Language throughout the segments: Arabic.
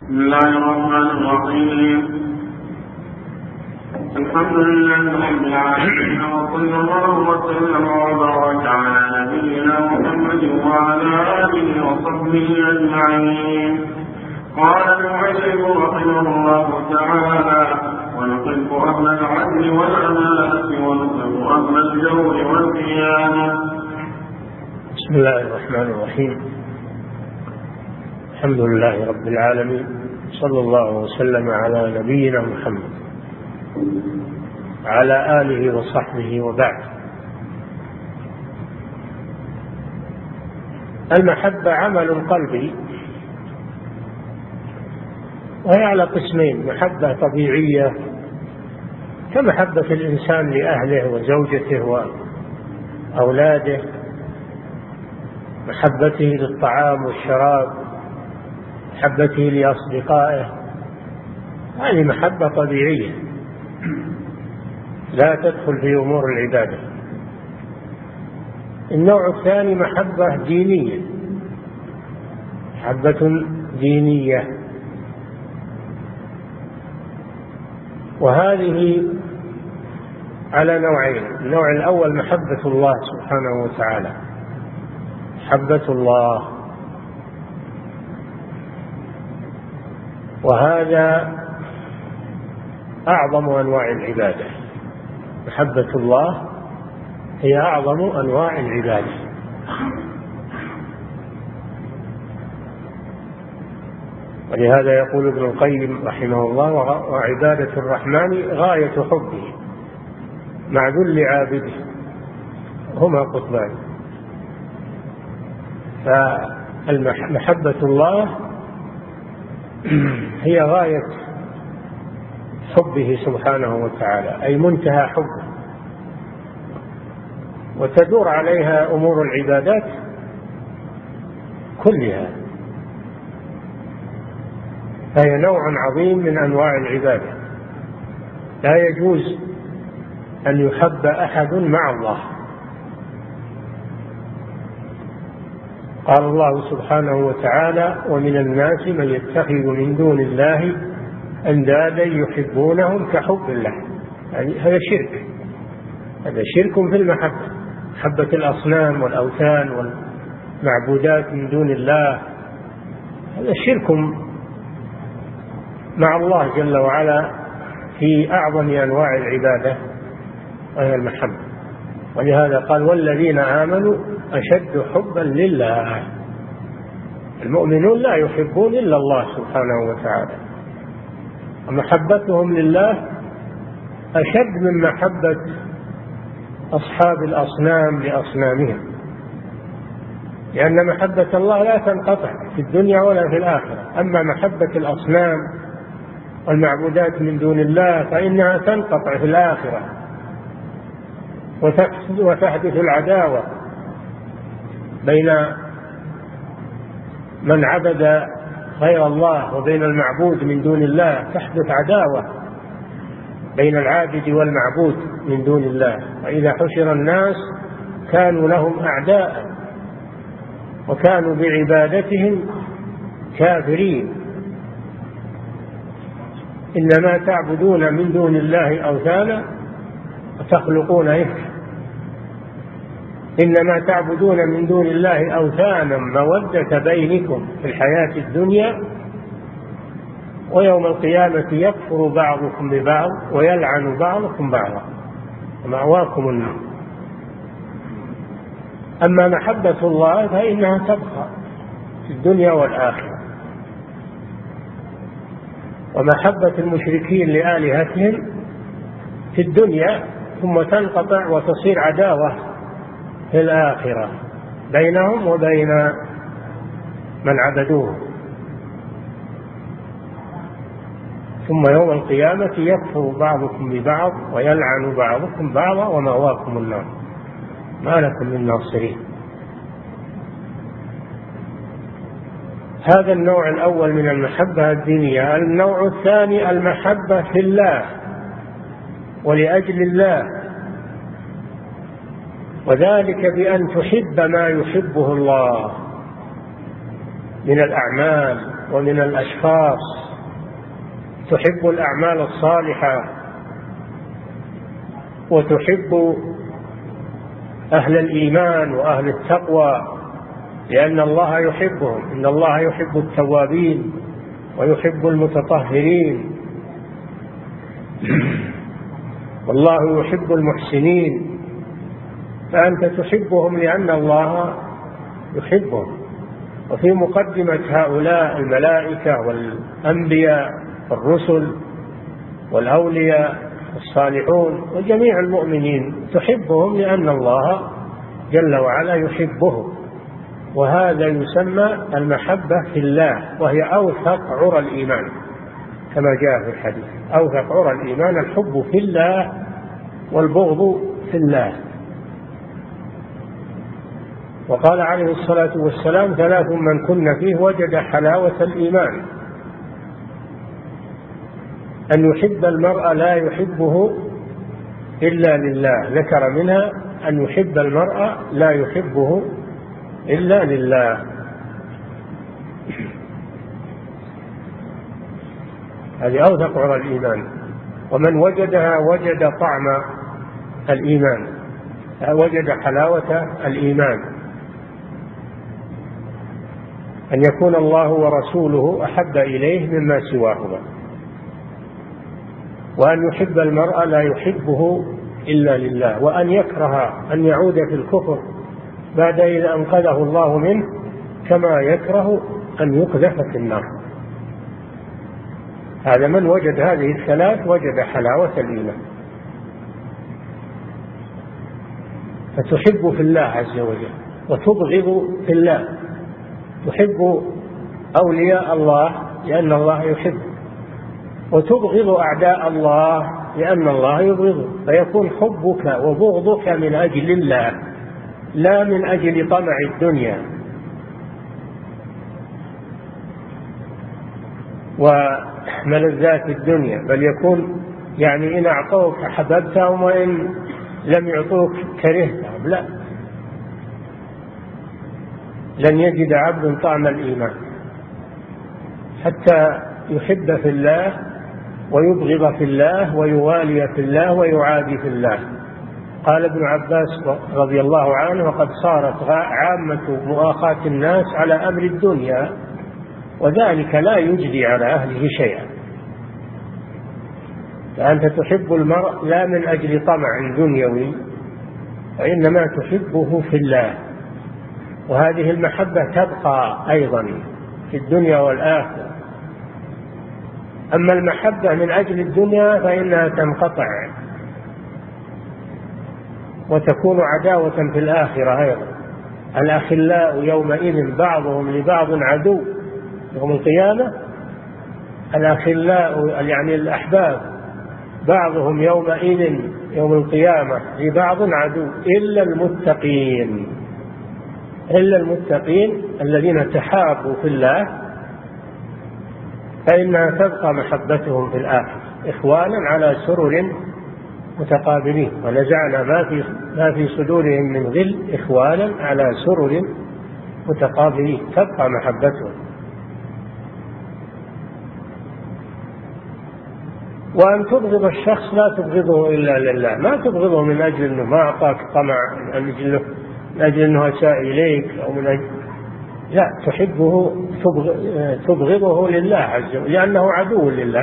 بسم الله الرحمن الرحيم. الحمد لله رب العالمين، وصلى الله وسلم وبارك على نبينا محمد وعلى آله وصحبه أجمعين. قال المؤلف رحمه الله تعالى: ونحب أهل العدل والأمانة ونحب أهل الجور والخيانة. بسم الله الرحمن الرحيم. الحمد لله رب العالمين، صلى الله وسلم على نبينا محمد وعلى آله وصحبه وبعد. المحبة عمل قلبي، وهي على قسمين: محبة طبيعية كمحبة الإنسان لأهله وزوجته وأولاده، محبته للطعام والشراب، محبته لأصدقائه، هذه محبة طبيعية لا تدخل في أمور العبادة. النوع الثاني محبة دينية، محبة دينية، وهذه على نوعين: النوع الأول محبة الله سبحانه وتعالى، محبة الله، وهذا أعظم أنواع العبادة. محبة الله هي أعظم أنواع العبادة، ولهذا يقول ابن القيم رحمه الله: وعبادة الرحمن غاية حبه مع ذل عابده، هما قطبان. فمحبة الله هي غاية حبه سبحانه وتعالى، أي منتهى حبه، وتدور عليها أمور العبادات كلها، فهي نوع عظيم من أنواع العبادة. لا يجوز أن يحب أحد مع الله. قال الله سبحانه وتعالى: ومن الناس من يتخذ من دون الله أندادا يحبونهم كحب الله. يعني هذا شرك، هذا شرك في المحبة، محبة الأصنام والأوثان والمعبودات من دون الله، هذا شرك مع الله جل وعلا في أعظم أنواع العبادة، وهي المحبة. ولهذا قال: والذين آمنوا أشد حبا لله. المؤمنون لا يحبون إلا الله سبحانه وتعالى، ومحبتهم لله أشد من محبة أصحاب الأصنام لأصنامهم، لأن محبة الله لا تنقطع في الدنيا ولا في الآخرة. أما محبة الأصنام والمعبودات من دون الله فإنها تنقطع في الآخرة، وتحدث العداوة بين من عبد غير الله وبين المعبود من دون الله، تحدث عداوة بين العابد والمعبود من دون الله. وإذا حشر الناس كانوا لهم أعداء وكانوا بعبادتهم كافرين. إنما تعبدون من دون الله أوثانا وتخلقون إفكا، إنما تعبدون من دون الله أوثانا مودة بينكم في الحياة الدنيا، ويوم القيامة يكفر بعضكم ببعض ويلعن بعضكم بعضا ومأواكم النار. أما محبة الله فإنها تبقى في الدنيا والآخرة. ومحبة المشركين لآلهتهم في الدنيا ثم تنقطع وتصير عداوة في الآخرة بينهم وبين من عبدوه، ثم يوم القيامة يكفر بعضكم ببعض ويلعن بعضكم بعضا ومأواكم النار ما لكم من ناصرين. هذا النوع الأول من المحبة الدينية. النوع الثاني المحبة في الله ولأجل الله، وذلك بأن تحب ما يحبه الله من الأعمال ومن الأشخاص، تحب الأعمال الصالحة وتحب أهل الإيمان وأهل التقوى، لأن الله يحبهم. إن الله يحب التوابين ويحب المتطهرين، والله يحب المحسنين. فأنت تحبهم لأن الله يحبهم. وفي مقدمة هؤلاء الملائكة والأنبياء والرسل والأولياء الصالحون وجميع المؤمنين، تحبهم لأن الله جل وعلا يحبهم. وهذا يسمى المحبة في الله، وهي أوثق عرى الإيمان كما جاء في الحديث. أوثق عرى الإيمان الحب في الله والبغض في الله. وقال عليه الصلاة والسلام: 3 من كن فيه وجد حلاوة الإيمان: أن يحب المرء لا يحبه إلا لله. ذكر منها أن يحب المرء لا يحبه إلا لله. هذه أوثق عرى الإيمان. ومن وجدها وجد طعم الإيمان، وجد حلاوة الإيمان. أن يكون الله ورسوله أحب إليه مما سواهما، وأن يحب المرء لا يحبه إلا لله، وأن يكره أن يعود في الكفر بعد إذا أنقذه الله منه، كما يكره أن يقذف في النار. هذا من وجد هذه الثلاث وجد حلاوة الإيمان. فتحب في الله عز وجل وتبغض في الله. تحب أولياء الله لأن الله يحب، وتبغض أعداء الله لأن الله يبغضه. فيكون حبك وبغضك من أجل الله، لا من أجل طمع الدنيا وملذات الدنيا، بل يكون يعني إن أعطوك أحببتهم وإن لم يعطوك كرهتهم. لا، لن يجد عبد طعم الإيمان حتى يحب في الله ويبغض في الله ويوالي في الله ويعادي في الله. قال ابن عباس رضي الله عنه: وقد صارت عامة مؤاخاة الناس على أمر الدنيا، وذلك لا يجدي على أهله شيئا. فأنت تحب المرء لا من أجل طمع دنيوي، وإنما تحبه في الله. وهذه المحبة تبقى أيضا في الدنيا والآخرة. أما المحبة من أجل الدنيا فإنها تنقطع وتكون عداوة في الآخرة أيضا. الأخلاء يومئذ بعضهم لبعض عدو يوم القيامة. الأخلاء يعني الأحباب بعضهم يومئذ يوم القيامة لبعض عدو إلا المتقين. إلا المتقين الذين تحابوا في الله فإنها تبقى محبتهم في الآخرة إخوانا على سرر متقابلين. ونزعنا ما في صدورهم من غل إخوانا على سرر متقابلين، تبقى محبتهم. وأن تبغض الشخص لا تبغضه إلا لله، ما تبغضه من أجل أنه ما أعطاك طمع، من أجل أنه أساء إليك أو من أجل، لا، تحبه تبغضه لله عز وجل لأنه عدو لله.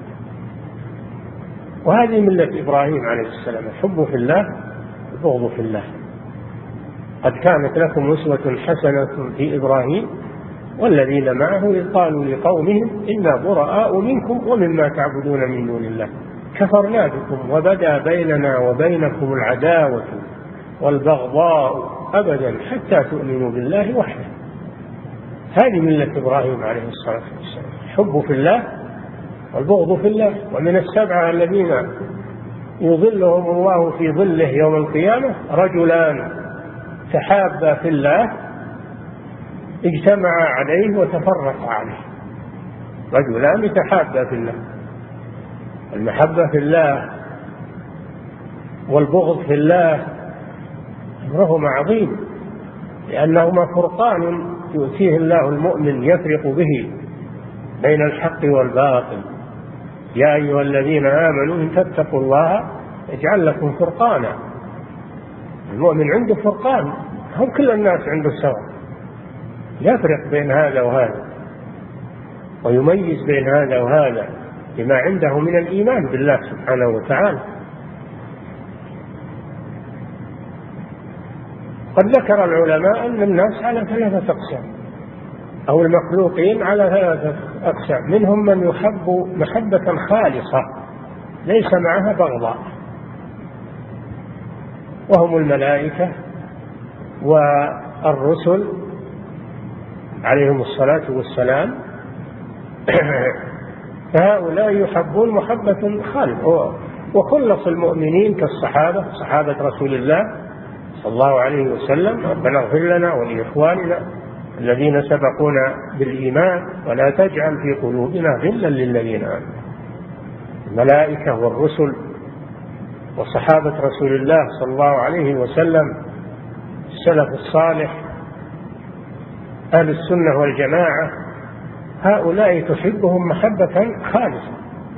وهذه ملة إبراهيم عليه السلام: الحب في الله البغض في الله. قد كانت لكم أسوة حسنة في إبراهيم والذين معه إذ قالوا لقومهم إنا براء منكم ومما تعبدون من دون الله كفرنا بكم وبدا بيننا وبينكم العداوة والبغضاء أبدا حتى تؤمنوا بالله وحده. هذه ملة إبراهيم عليه الصلاة والسلام: الحب في الله والبغض في الله. ومن السبعة الذين يظلهم الله في ظله يوم القيامة: رجلان تحابا في الله اجتمعا عليه وتفرقا عليه. رجلان تحابا في الله. المحبة في الله والبغض في الله أمرهما عظيم، لأنهما فرقان يؤتيه الله المؤمن يفرق به بين الحق والباطل. يا أيها الذين آمنوا إن تتقوا الله يجعل لكم فرقانا. المؤمن عنده فرقان، هم كل الناس عنده سواء، يفرق بين هذا وهذا ويميز بين هذا وهذا بما عنده من الإيمان بالله سبحانه وتعالى. قد ذكر العلماء أن الناس على 3 أقسام، أو المخلوقين على 3 أقسام. منهم من يحب محبة خالصة ليس معها بغضاء، وهم الملائكة والرسل عليهم الصلاة والسلام. فهؤلاء يحبون محبة خالصة. وخلص المؤمنين كالصحابة، صحابة رسول الله صلى الله عليه وسلم: ربنا اغفر لنا ولإخواننا الذين سبقونا بالإيمان ولا تجعل في قلوبنا غلا للذين آمنوا. الملائكة والرسل وصحابة رسول الله صلى الله عليه وسلم، السلف الصالح، أهل السنة والجماعة، هؤلاء تحبهم محبة خالصة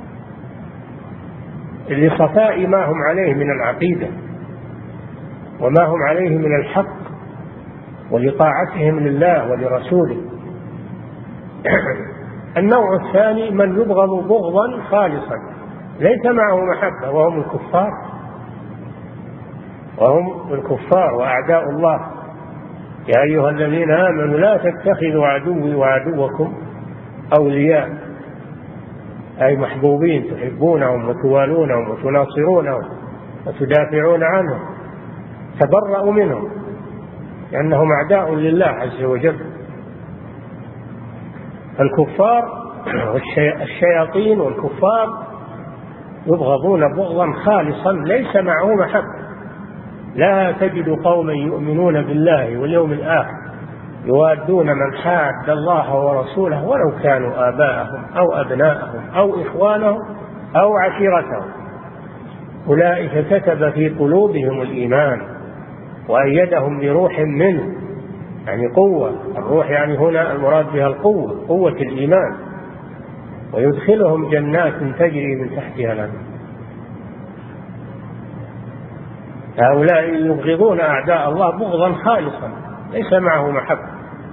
لصفاء ما هم عليه من العقيدة وما هم عليه من الحق ولطاعتهم لله ولرسوله. النوع الثاني من يبغض بغضا خالصا ليس معه محبة، وهم الكفار وأعداء الله. يا أيها الذين آمنوا لا تتخذوا عدوي وعدوكم أولياء، أي محبوبين تحبونهم وتوالونهم وتناصرونهم وتدافعون عنهم، تبرأوا منهم لأنهم أعداء لله عز وجل. الكفار والشياطين والكفار يبغضون بغضا خالصا ليس معه محبة. لا تجد قوما يؤمنون بالله واليوم الآخر يوادون من حاد الله ورسوله ولو كانوا آباءهم أو أبناءهم أو إخوانهم أو عشيرتهم، أولئك كتب في قلوبهم الإيمان وأيدهم بروح منه، يعني قوة. الروح يعني هنا المراد بها القوة، قوة الإيمان، ويدخلهم جنات تجري من تحتها الأنهار. هؤلاء يبغضون أعداء الله بغضا خالصا ليس معه محبة.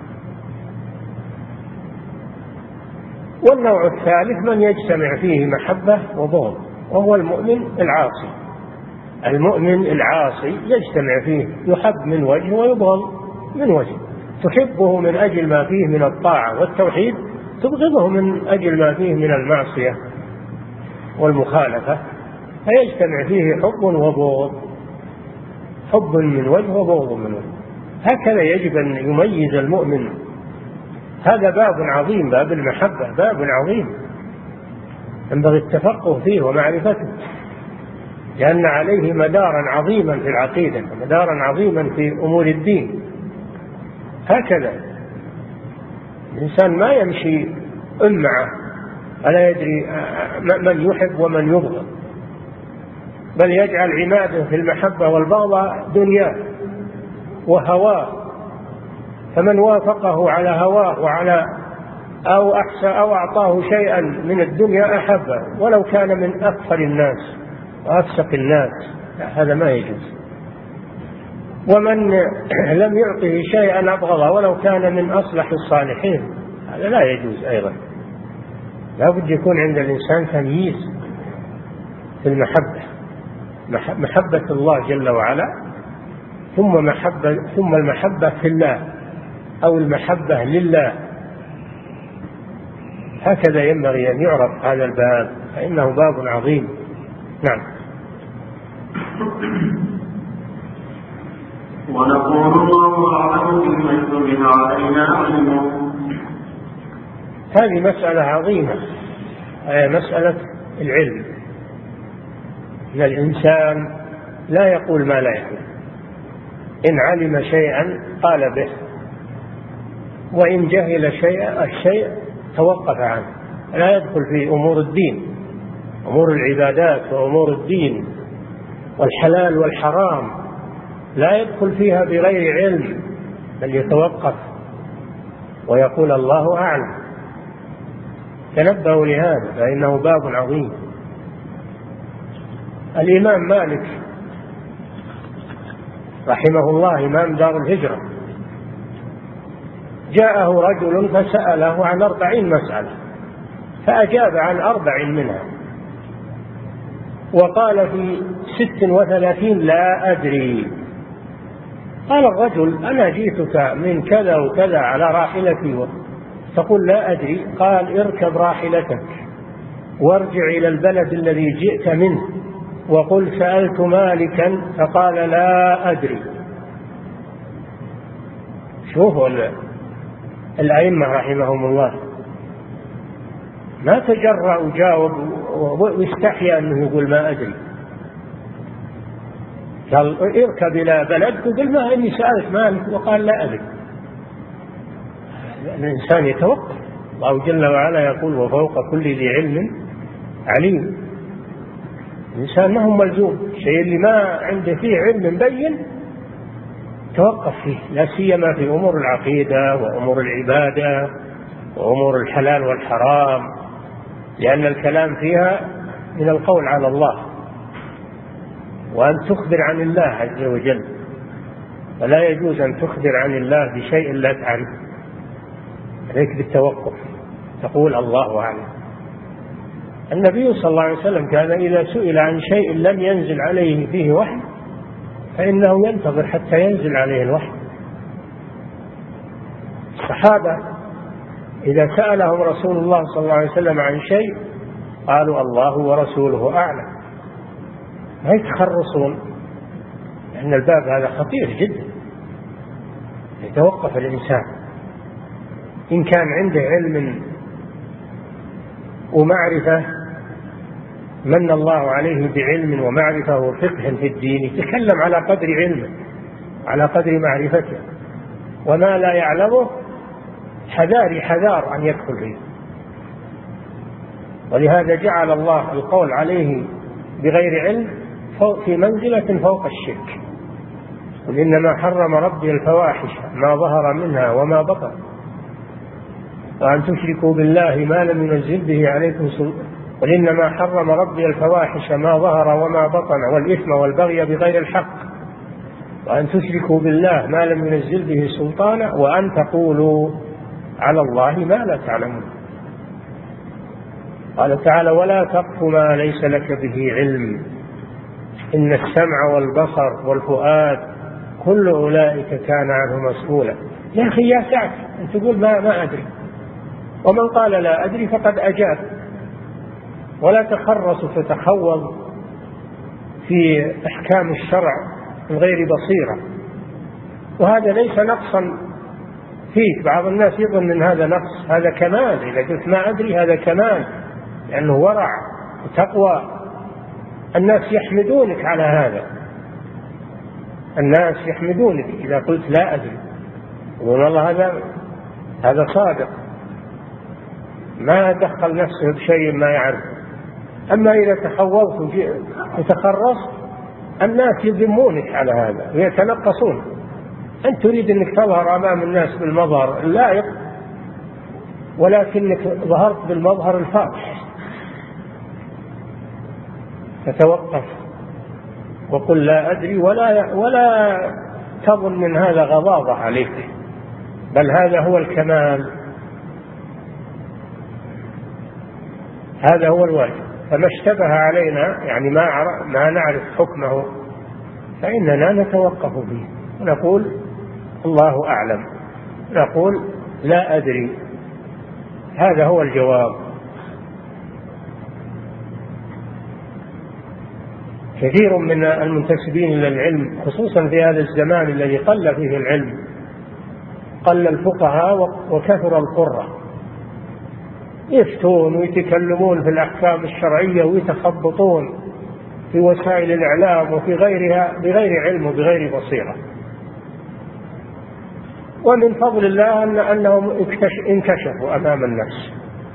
والنوع الثالث من يجتمع فيه محبة وبغض، وهو المؤمن العاصي. المؤمن العاصي يجتمع فيه يحب من وجه ويبغض من وجه، تحبه من أجل ما فيه من الطاعة والتوحيد، تبغضه من أجل ما فيه من المعصية والمخالفة، فيجتمع فيه حب وبغض، حب من وجه وبغض من وجه. هكذا يجب أن يميز المؤمن. هذا باب عظيم، باب المحبة باب عظيم ينبغي التفقه فيه ومعرفته، لأن عليه مدارا عظيما في العقيدة ومدارا عظيما في أمور الدين. هكذا الإنسان ما يمشي معه ألا يدري من يحب ومن يبغض، بل يجعل عماده في المحبة والبغض دنياه وهواه، فمن وافقه على هواه وعلى أو أعطاه شيئا من الدنيا أحبه ولو كان من أكثر الناس وأفسق الناس، هذا ما يجوز. ومن لم يعطه شيئا أبغضه ولو كان من أصلح الصالحين، هذا لا يجوز أيضا. لا بد يكون عند الإنسان تمييز في المحبة، محبة الله جل وعلا، ثم المحبة في الله أو المحبة لله. هكذا ينبغي أن يعرف هذا الباب، فإنه باب عظيم. نعم. ونقول الله أعلم بما اشتبه علينا علمه. هذه مسألة عظيمة، هي مسألة العلم. إن الإنسان لا يقول ما لا يعلم، إن علم شيئا قال به، وإن جهل الشيء توقف عنه. لا يدخل في أمور الدين، أمور العبادات وأمور الدين والحلال والحرام، لا يدخل فيها بغير علم، بل يتوقف ويقول الله أعلم. تنبهوا لهذا فإنه باب عظيم. الإمام مالك رحمه الله إمام دار الهجرة جاءه رجل فسأله عن 40 مسألة فأجاب عن 4 منها، وقال في 36 لا أدري. قال الرجل أنا جئتك من كذا وكذا على راحلتي تقول لا أدري. قال اركب راحلتك وارجع إلى البلد الذي جئت منه وقل سألت مالكا فقال لا أدري. شوفوا الأئمة رحمهم الله ما تجرأ وجاوب واستحيا أنه يقول ما أدري. قال اركب إلى بلدك وقل ما إني سألت مالك وقال لا أدري. الإنسان يتوقف. الله جل وعلا يقول وفوق كل ذي علم عليم. الإنسان ما هو ملزوم شيء اللي ما عنده فيه علم بين توقف فيه، لا سيما في أمور العقيدة وأمور العبادة وأمور الحلال والحرام، لأن الكلام فيها من القول على الله وأن تخبر عن الله عز وجل، فلا يجوز أن تخبر عن الله بشيء لا تعرف، عليك بالتوقف تقول الله أعلم. النبي صلى الله عليه وسلم كان إذا سئل عن شيء لم ينزل عليه فيه وحي فإنه ينتظر حتى ينزل عليه الوحي. الصحابة إذا سألهم رسول الله صلى الله عليه وسلم عن شيء قالوا الله ورسوله أعلم، ما يتخرصون، لأن الباب هذا خطير جدا. يتوقف الإنسان إن كان عنده علم ومعرفة من الله عليه بعلم ومعرفة وفقه في الدين يتكلم على قدر علمه على قدر معرفته، وما لا يعلمه حذار أن يدخل فيه. ولهذا جعل الله القول عليه بغير علم في منزلة فوق الشرك. قل إنما حرم ربي الفواحش ما ظهر منها وما بطن وأن تشركوا بالله ما لم ينزل به عليكم سلطان. قل إنما حرم ربي الفواحش ما ظهر وما بطن والإثم والبغي بغير الحق وأن تشركوا بالله ما لم ينزل به سلطانا وأن تقولوا على الله ما لا تعلمون. قال تعالى ولا تقف ما ليس لك به علم إن السمع والبصر والفؤاد كل أولئك كان عنه مسؤولا. يا أخي يا سعد أن تقول ما أدري، ومن قال لا أدري فقد أجاب. ولا تخرص فتخوض في أحكام الشرع من غير بصيرة، وهذا ليس نقصا فيك. بعض الناس يظن أن هذا نقص، هذا كمال. إذا قلت ما أدري هذا كمال، لأنه ورع وتقوى. الناس يحمدونك على هذا، الناس يحمدونك إذا قلت لا أدري، يقولون والله هذا صادق ما دخل نفسه بشيء ما يعرف. أما إذا تخوضت وتخرصت الناس يذمونك على هذا ويتنقصون. أنت تريد أنك تظهر أمام الناس بالمظهر اللائق، ولكنك ظهرت بالمظهر الفاحش. فتوقف وقل لا أدري، ولا تظن من هذا غضاضة عليك، بل هذا هو الكمال، هذا هو الواجب. فما اشتبه علينا يعني ما نعرف حكمه فإننا نتوقف فيه ونقول الله أعلم، نقول لا أدري، هذا هو الجواب. كثير من المنتسبين إلى العلم خصوصا في هذا الزمان الذي قل فيه العلم، قل الفقهاء وكثر القراء، يفتون ويتكلمون في الأحكام الشرعية ويتخبطون في وسائل الإعلام وفي غيرها بغير علم وبغير بصيرة. ومن فضل الله أنهم انكشفوا أمام الناس،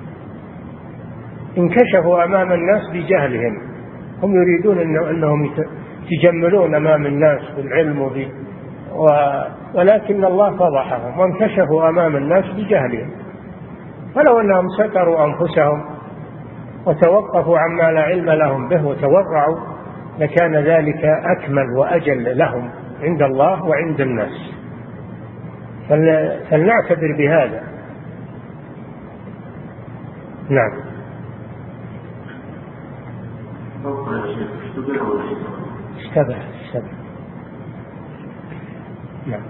انكشفوا أمام الناس بجهلهم. هم يريدون أنهم يتجملون أمام الناس بالعلم ولكن الله فضحهم وانكشفوا أمام الناس بجهلهم. ولو أنهم ستروا أنفسهم وتوقفوا عما لا علم لهم به وتورعوا لكان ذلك أكمل وأجل لهم عند الله وعند الناس. فلنعتبر بهذا. نعم. اشتبه. نعم.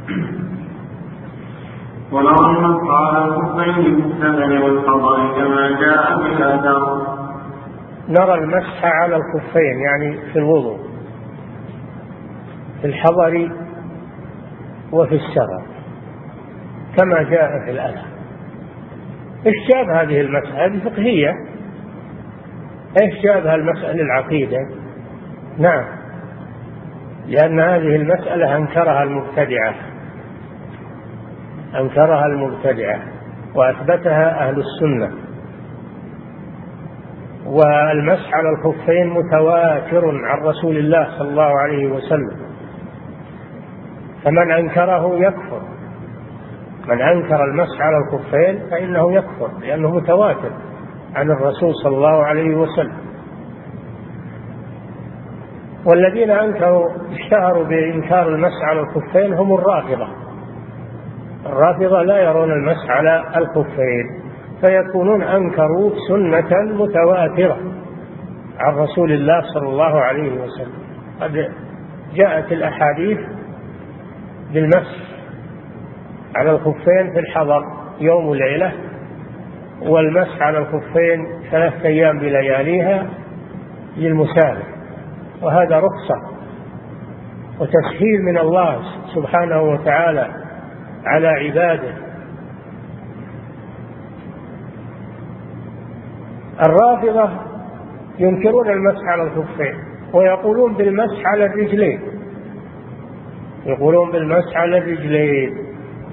ولو المسح على الخفين بالسبع والفضل كما جاء في الأثر. نرى المسح على الخفين يعني في الوضوء في الحضر وفي السفر كما جاء في الأثر. ايش جاب هذه المسألة؟ هذه فقهية. ايش جابها المسألة العقيدة؟ نعم، لأن هذه المسألة أنكرها المبتدعة وأثبتها أهل السنة. والمسح على الخفين متواتر عن رسول الله صلى الله عليه وسلم، فمن أنكره يكفر. من أنكر المسح على الخفين فإنه يكفر، لأنه متواتر عن الرسول صلى الله عليه وسلم. والذين اشتهروا بإنكار المسح على الخفين هم الرافضة لا يرون المسح على الخفين، فيكونون أنكروا سنة متواترة عن رسول الله صلى الله عليه وسلم. قد جاءت الأحاديث بالمسح على الخفين في الحضر يوم وليلة، والمسح على الخفين 3 أيام بلياليها للمسافر، وهذا رخصة وتسهيل من الله سبحانه وتعالى على عباده. الرافضة ينكرون المسح على الخفين ويقولون بالمسح على الرجلين،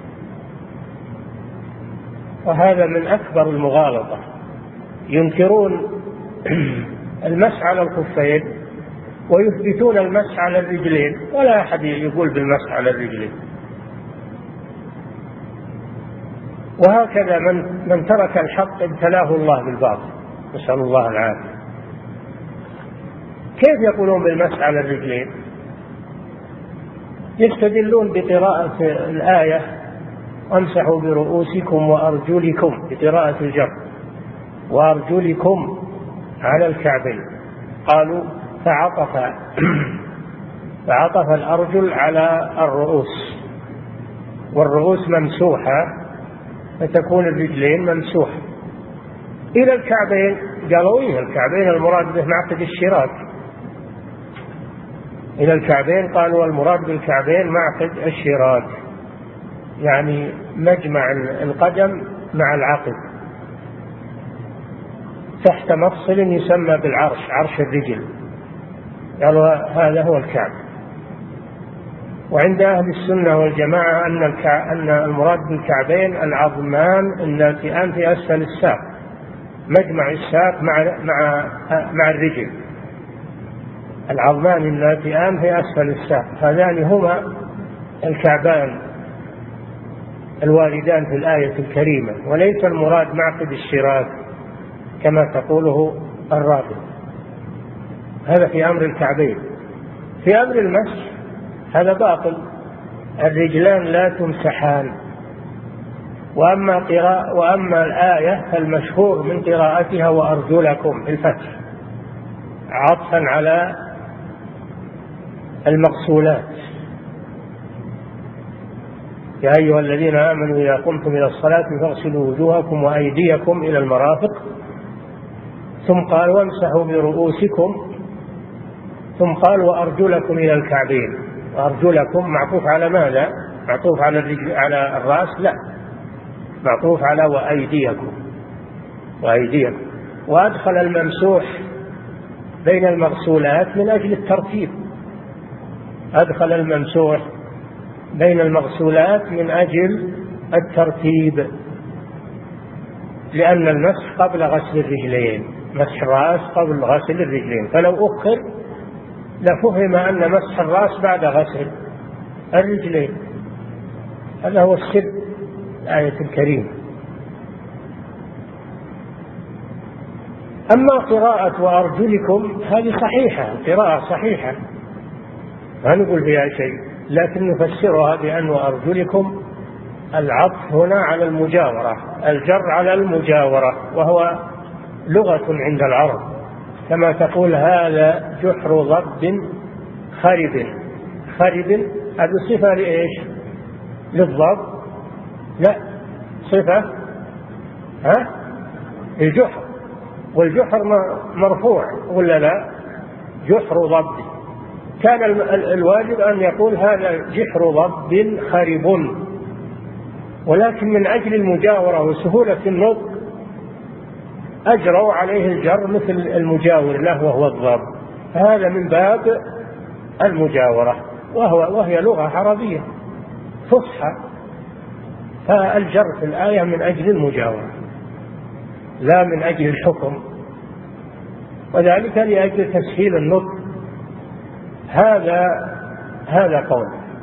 وهذا من أكبر المغالطة. ينكرون المسح على الخفين ويثبتون المسح على الرجلين، ولا أحد يقول بالمسح على الرجلين. وهكذا من ترك الحق ابتلاه الله بالباطل، نسأل الله العافية. كيف يقولون بالمسح على الرجلين؟ يستدلون بقراءة الآية وامسحوا برؤوسكم وأرجلكم بقراءة الجر، وأرجلكم على الكعبين. قالوا فعطف الأرجل على الرؤوس، والرؤوس ممسوحة فتكون الرجلين ممسوحة. إلى الكعبين قالوا إيه الكعبين المراد به معقد الشراك. إلى الكعبين قالوا المراد بالكعبين معقد الشراك، يعني مجمع القدم مع العقد تحت مفصل يسمى بالعرش، عرش الرجل. قالوا هذا هو الكعب. وعند أهل السنة والجماعة أن المراد بالكعبين العظمان الناتئان في أسفل الساق، مجمع الساق مع الرجل، العظمان الناتئان في أسفل الساق، هذان هما الكعبان الواردان في الآية الكريمة، وليس المراد معقد الشراك كما تقوله الرافضة. هذا في أمر الكعبين. في أمر المسح هذا باطل، الرجلان لا تمسحان. وأما الآية فالمشهور من قراءتها وأرجلكم بالفتح عطفا على المغسولات. يا أيها الذين آمنوا إذا قمتم إلى الصلاة فاغسلوا وجوهكم وأيديكم إلى المرافق، ثم قال وامسحوا برؤوسكم، ثم قال وأرجلكم إلى الكعبين. وأرجلكم معطوف على ماذا؟ معطوف على الرأس؟ لا، معطوف على وأيديكم. وأدخل الممسوح بين المغسولات من أجل الترتيب، أدخل الممسوح بين المغسولات من أجل الترتيب، لأن المسح قبل غسل الرجلين، مسح الرأس قبل غسل الرجلين، فلو أخر لفهم أن مسح الرأس بعد غسل الرجلين. هذا هو السر الآية الكريمة. أما قراءة وأرجلكم هذه صحيحة، قراءة صحيحة ما نقول فيها شيء، لكن نفسرها بأن وأرجلكم العطف هنا على المجاورة، الجر على المجاورة، وهو لغة عند العرب، كما تقول هذا جحر ضب خرب. خرب هذه صفة لإيش؟ للضب؟ لا، صفة الجحر، والجحر مرفوع ولا لا؟ جحر ضب. كان الواجب أن يقول هذا جحر ضب خرب، ولكن من أجل المجاورة وسهولة النطق أجروا عليه الجر مثل المجاور له وهو الضب، هذا من باب المجاورة، وهي لغة عربية فصحى، فالجر في الآية من أجل المجاورة لا من أجل الحكم، وذلك لأجل تسهيل النطق. هذا قول.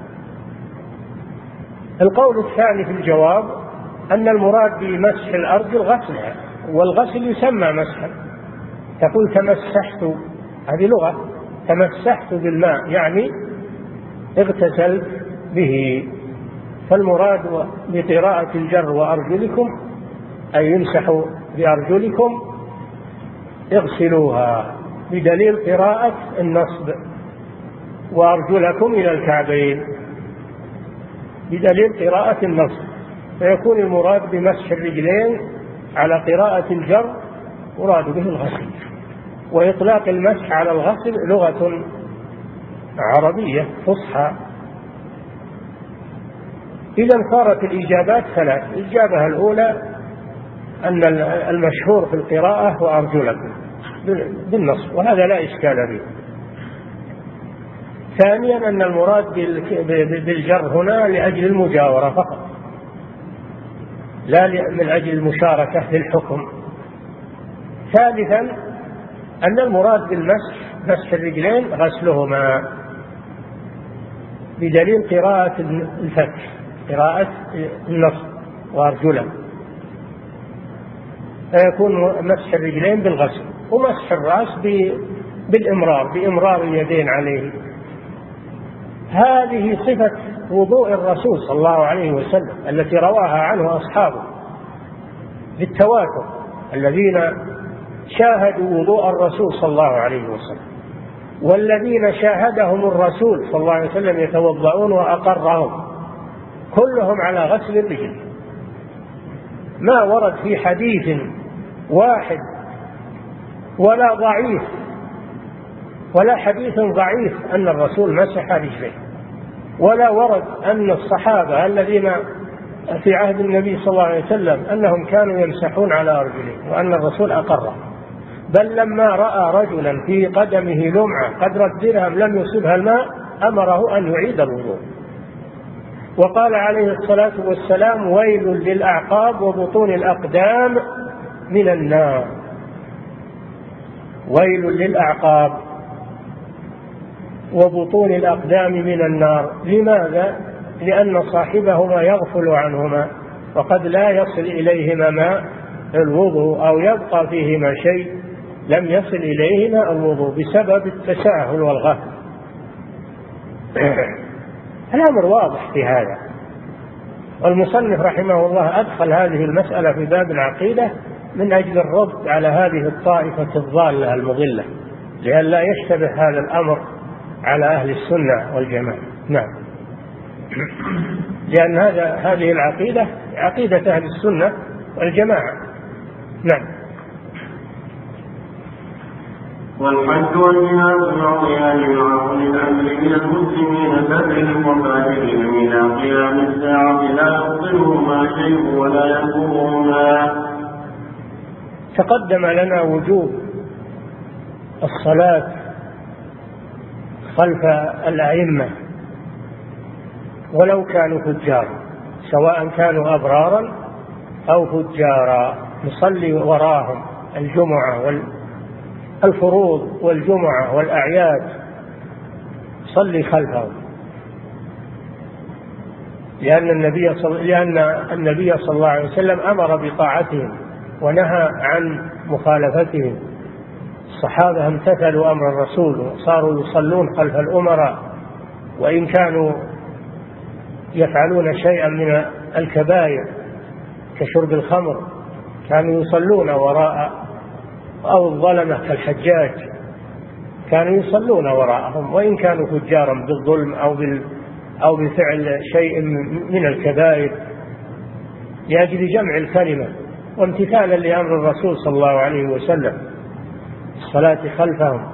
القول الثاني في الجواب أن المراد بمسح الأرض غسلها، والغسل يسمى مسحا. تقول تمسحت، هذه لغة، تمسحت بالماء يعني اغتسلت به. فالمراد بقراءة الجر وأرجلكم أي يمسحوا بأرجلكم اغسلوها، بدليل قراءة النصب وأرجلكم إلى الكعبين، بدليل قراءة النصب، فيكون المراد بمسح الرجلين على قراءة الجر مراد به الغسل. وإطلاق المسح على الغسل لغة عربية فصحى. إذا صارت الإجابات ثلاث. الإجابة الأولى أن المشهور في القراءة وأرجلكم بالنصب، وهذا لا إشكال به. ثانيا أن المراد بالجر هنا لأجل المجاورة فقط، لا من أجل المشاركة في الحكم. ثالثا أن المراد بالمسح مسح الرجلين غسلهما، بدليل قراءة الفتح، قراءة النصب وأرجلهم، فيكون مسح الرجلين بالغسل، ومسح الرأس بالإمرار، بإمرار اليدين عليه. هذه صفة وضوء الرسول صلى الله عليه وسلم التي رواها عنه أصحابه بالتواتر، الذين شاهدوا وضوء الرسول صلى الله عليه وسلم، والذين شاهدهم الرسول صلى الله عليه وسلم يتوضؤون وأقرهم، كلهم على غسل الرجل. ما ورد في حديث واحد ولا ضعيف ولا حديث ضعيف أن الرسول مسح رجليه، ولا ورد أن الصحابة الذين في عهد النبي صلى الله عليه وسلم أنهم كانوا يمسحون على أرجلهم وأن الرسول أقره، بل لما رأى رجلا في قدمه لمعة قدر الدرهم لم يصبها الماء أمره أن يعيد الوضوء، وقال عليه الصلاة والسلام ويل للأعقاب وبطون الأقدام من النار. ويل للأعقاب وبطون الأقدام من النار. لماذا؟ لأن صاحبهما يغفل عنهما، وقد لا يصل إليهما ماء الوضوء أو يبقى فيهما شيء لم يصل إليهما الوضوء بسبب التساهل والغفل. الأمر واضح في هذا، والمصنف رحمه الله أدخل هذه المسألة في باب العقيدة من أجل الرد على هذه الطائفة الضالة المضلة، لئلا يشتبه هذا الأمر على أهل السنة والجماعة. نعم، لأن هذه العقيدة عقيدة أهل السنة والجماعة. نعم. والحج والجهاد يعطيان العقل الأمر من المسلمين برهم وفاجرهم إلى قيام الساعة لا يبطلهما شيء ولا يضرهما. تقدم لنا وجوب الصلاة خلف الأئمة ولو كانوا فجارا، سواء كانوا أبرارا أو فجارا، نصلي وراهم الجمعة والفروض والجمعة والأعياد، صلي خلفهم، لأن النبي صلى الله عليه وسلم أمر بطاعتهم ونهى عن مخالفتهم الصحابة امتثلوا أمر الرسول وصاروا يصلون خلف الأمراء، وإن كانوا يفعلون شيئا من الكبائر كشرب الخمر كانوا يصلون وراء، أو الظلمة كالحجاج كانوا يصلون وراءهم وإن كانوا فجارا بالظلم أو بفعل شيء من الكبائر، لأجل جمع الكلمة وامتثالا لأمر الرسول صلى الله عليه وسلم الصلاة خلفهم.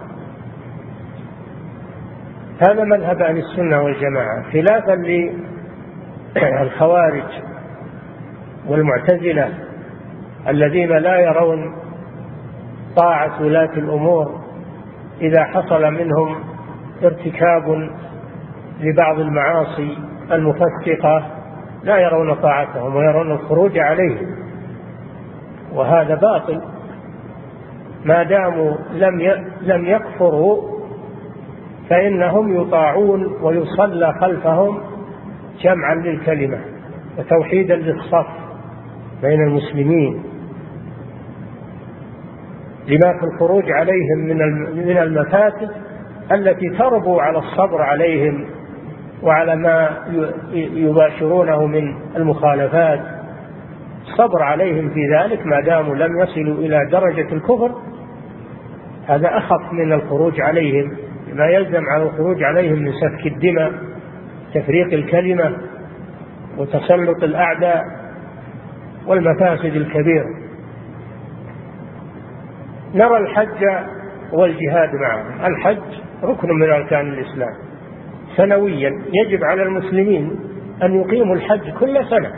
هذا مذهب أهل السنة والجماعة، خلافا للخوارج والمعتزلة الذين لا يرون طاعة ولاة الأمور إذا حصل منهم ارتكاب لبعض المعاصي المفسقة، لا يرون طاعتهم ويرون الخروج عليهم، وهذا باطل ما داموا لم يكفروا، فإنهم يطاعون ويصلى خلفهم جمعا للكلمة وتوحيدا للصف بين المسلمين، لما في الخروج عليهم من المفاسد التي تربو على الصبر عليهم وعلى ما يباشرونه من المخالفات. الصبر عليهم في ذلك ما داموا لم يصلوا إلى درجة الكفر هذا أخف من الخروج عليهم، ما يلزم على الخروج عليهم من سفك الدماء، تفريق الكلمة، وتسلط الأعداء والمفاسد الكبيرة. نرى الحج والجهاد معه. الحج ركن من أركان الإسلام سنويا، يجب على المسلمين أن يقيموا الحج كل سنة،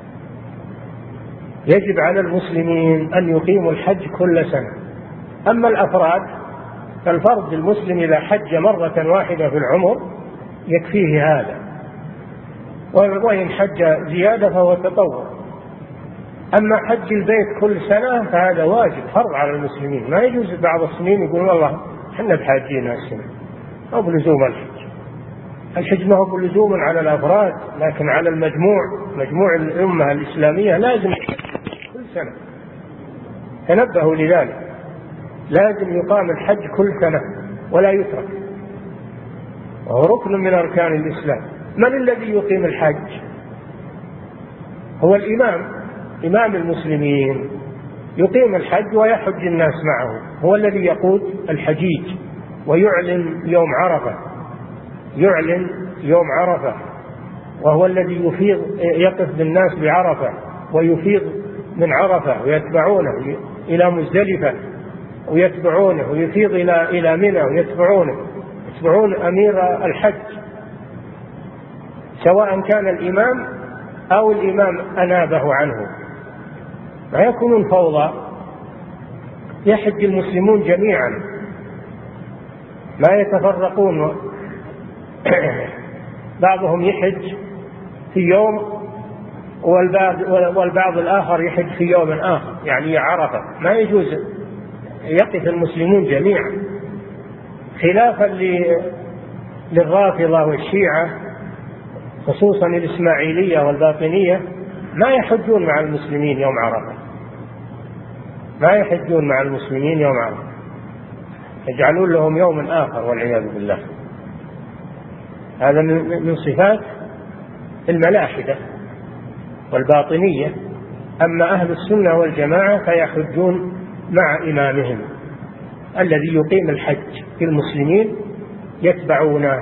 يجب على المسلمين أن يقيموا الحج كل سنة. أما الأفراد فالفرد المسلم إذا حج مرة واحدة في العمر يكفيه هذا، وإن حج زيادة فهو تطوع. أما حج البيت كل سنة فهذا واجب فرض على المسلمين، ما يجوز بعض السنين يقولون والله احنا بحاجين هالسنة أو بلزوم الحج ما هو بلزوم على الأفراد، لكن على مجموع الأمة الإسلامية لازم كل سنة. تنبهوا لذلك، لازم يقام الحج كل سنة ولا يترك، وهو ركن من أركان الإسلام. من الذي يقيم الحج؟ هو إمام المسلمين يقيم الحج ويحج الناس معه، هو الذي يقود الحجيج ويعلن يوم عرفة، وهو الذي يقف بالناس بعرفة ويفيض من عرفة ويتبعونه إلى مزدلفة ويتبعونه ويفيض إلى منى يتبعون أمير الحج، سواء كان الإمام أو الإمام أنابه عنه، ما يكونون فوضى. يحج المسلمون جميعا ما يتفرقون، بعضهم يحج في يوم والبعض الآخر يحج في يوم آخر، يعني عرفة ما يجوز، يقف المسلمون جميعا، خلافا للرافضة والشيعة خصوصا الإسماعيلية والباطنية، ما يحجون مع المسلمين يوم عرفة، يجعلون لهم يوم آخر والعياذ بالله. هذا من صفات الملاحدة والباطنية. أما أهل السنة والجماعة فيحجون مع إمامهم الذي يقيم الحج في المسلمين يتبعونه.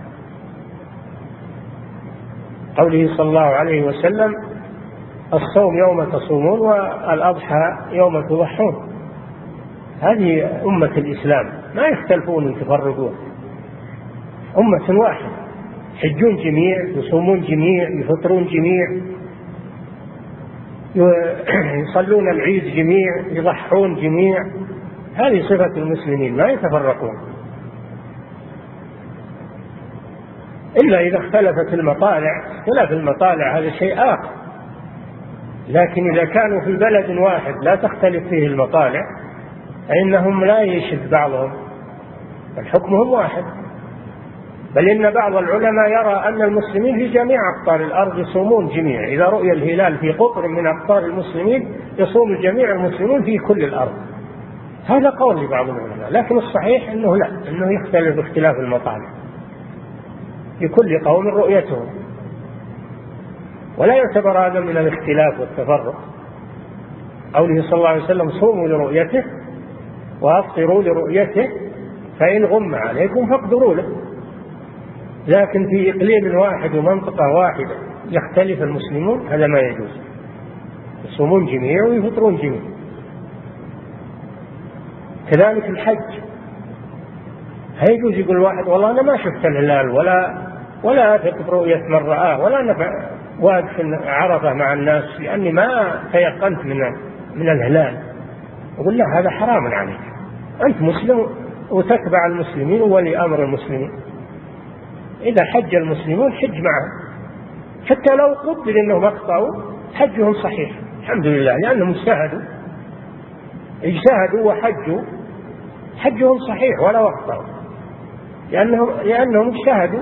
قوله صلى الله عليه وسلم: الصوم يوم تصومون والأضحى يوم تضحون. هذه أمة الإسلام ما يختلفون يتفرقون، أمة واحدة، يحجون جميع، يصومون جميع، يفطرون جميع، يصلون العيد جميع، يضحون جميع. هذه صفة المسلمين ما يتفرقون، إلا إذا اختلفت المطالع. اختلاف المطالع هذا شيء آخر، لكن إذا كانوا في بلد واحد لا تختلف فيه المطالع فإنهم لا يشد بعضهم، الحكمهم واحد. بل إن بعض العلماء يرى أن المسلمين في جميع أقطار الأرض يصومون جميع، إذا رؤي الهلال في قطر من أقطار المسلمين يصوم جميع المسلمين في كل الأرض هذا قول لبعض العلماء، لكن الصحيح أنه لا، أنه يختلف باختلاف المطالب، لكل قوم رؤيتهم، ولا يعتبر هذا من الاختلاف والتفرق. قوله صلى الله عليه وسلم صوموا لرؤيته وأفطروا لرؤيته فإن غم عليكم فاقدروا له. لكن في إقليم واحد ومنطقة واحدة يختلف المسلمون هذا ما يجوز، يصومون جميع ويفطرون جميع. كذلك الحج، هل يجوز يقول واحد والله أنا ما شفت الهلال ولا أثق برؤية من رآه ولا أنا واقف عرفة مع الناس لأني ما تيقنت من الهلال، أقول لا، هذا حرام عليك، أنت مسلم وتتبع المسلمين وولي أمر المسلمين، إذا حج المسلمون حج معهم، حتى لو قدر أنهم أخطأوا حجهم صحيح الحمد لله، لأنهم اجتهدوا وحجوا، حجهم صحيح ولو أخطأوا، لأنهم اجتهدوا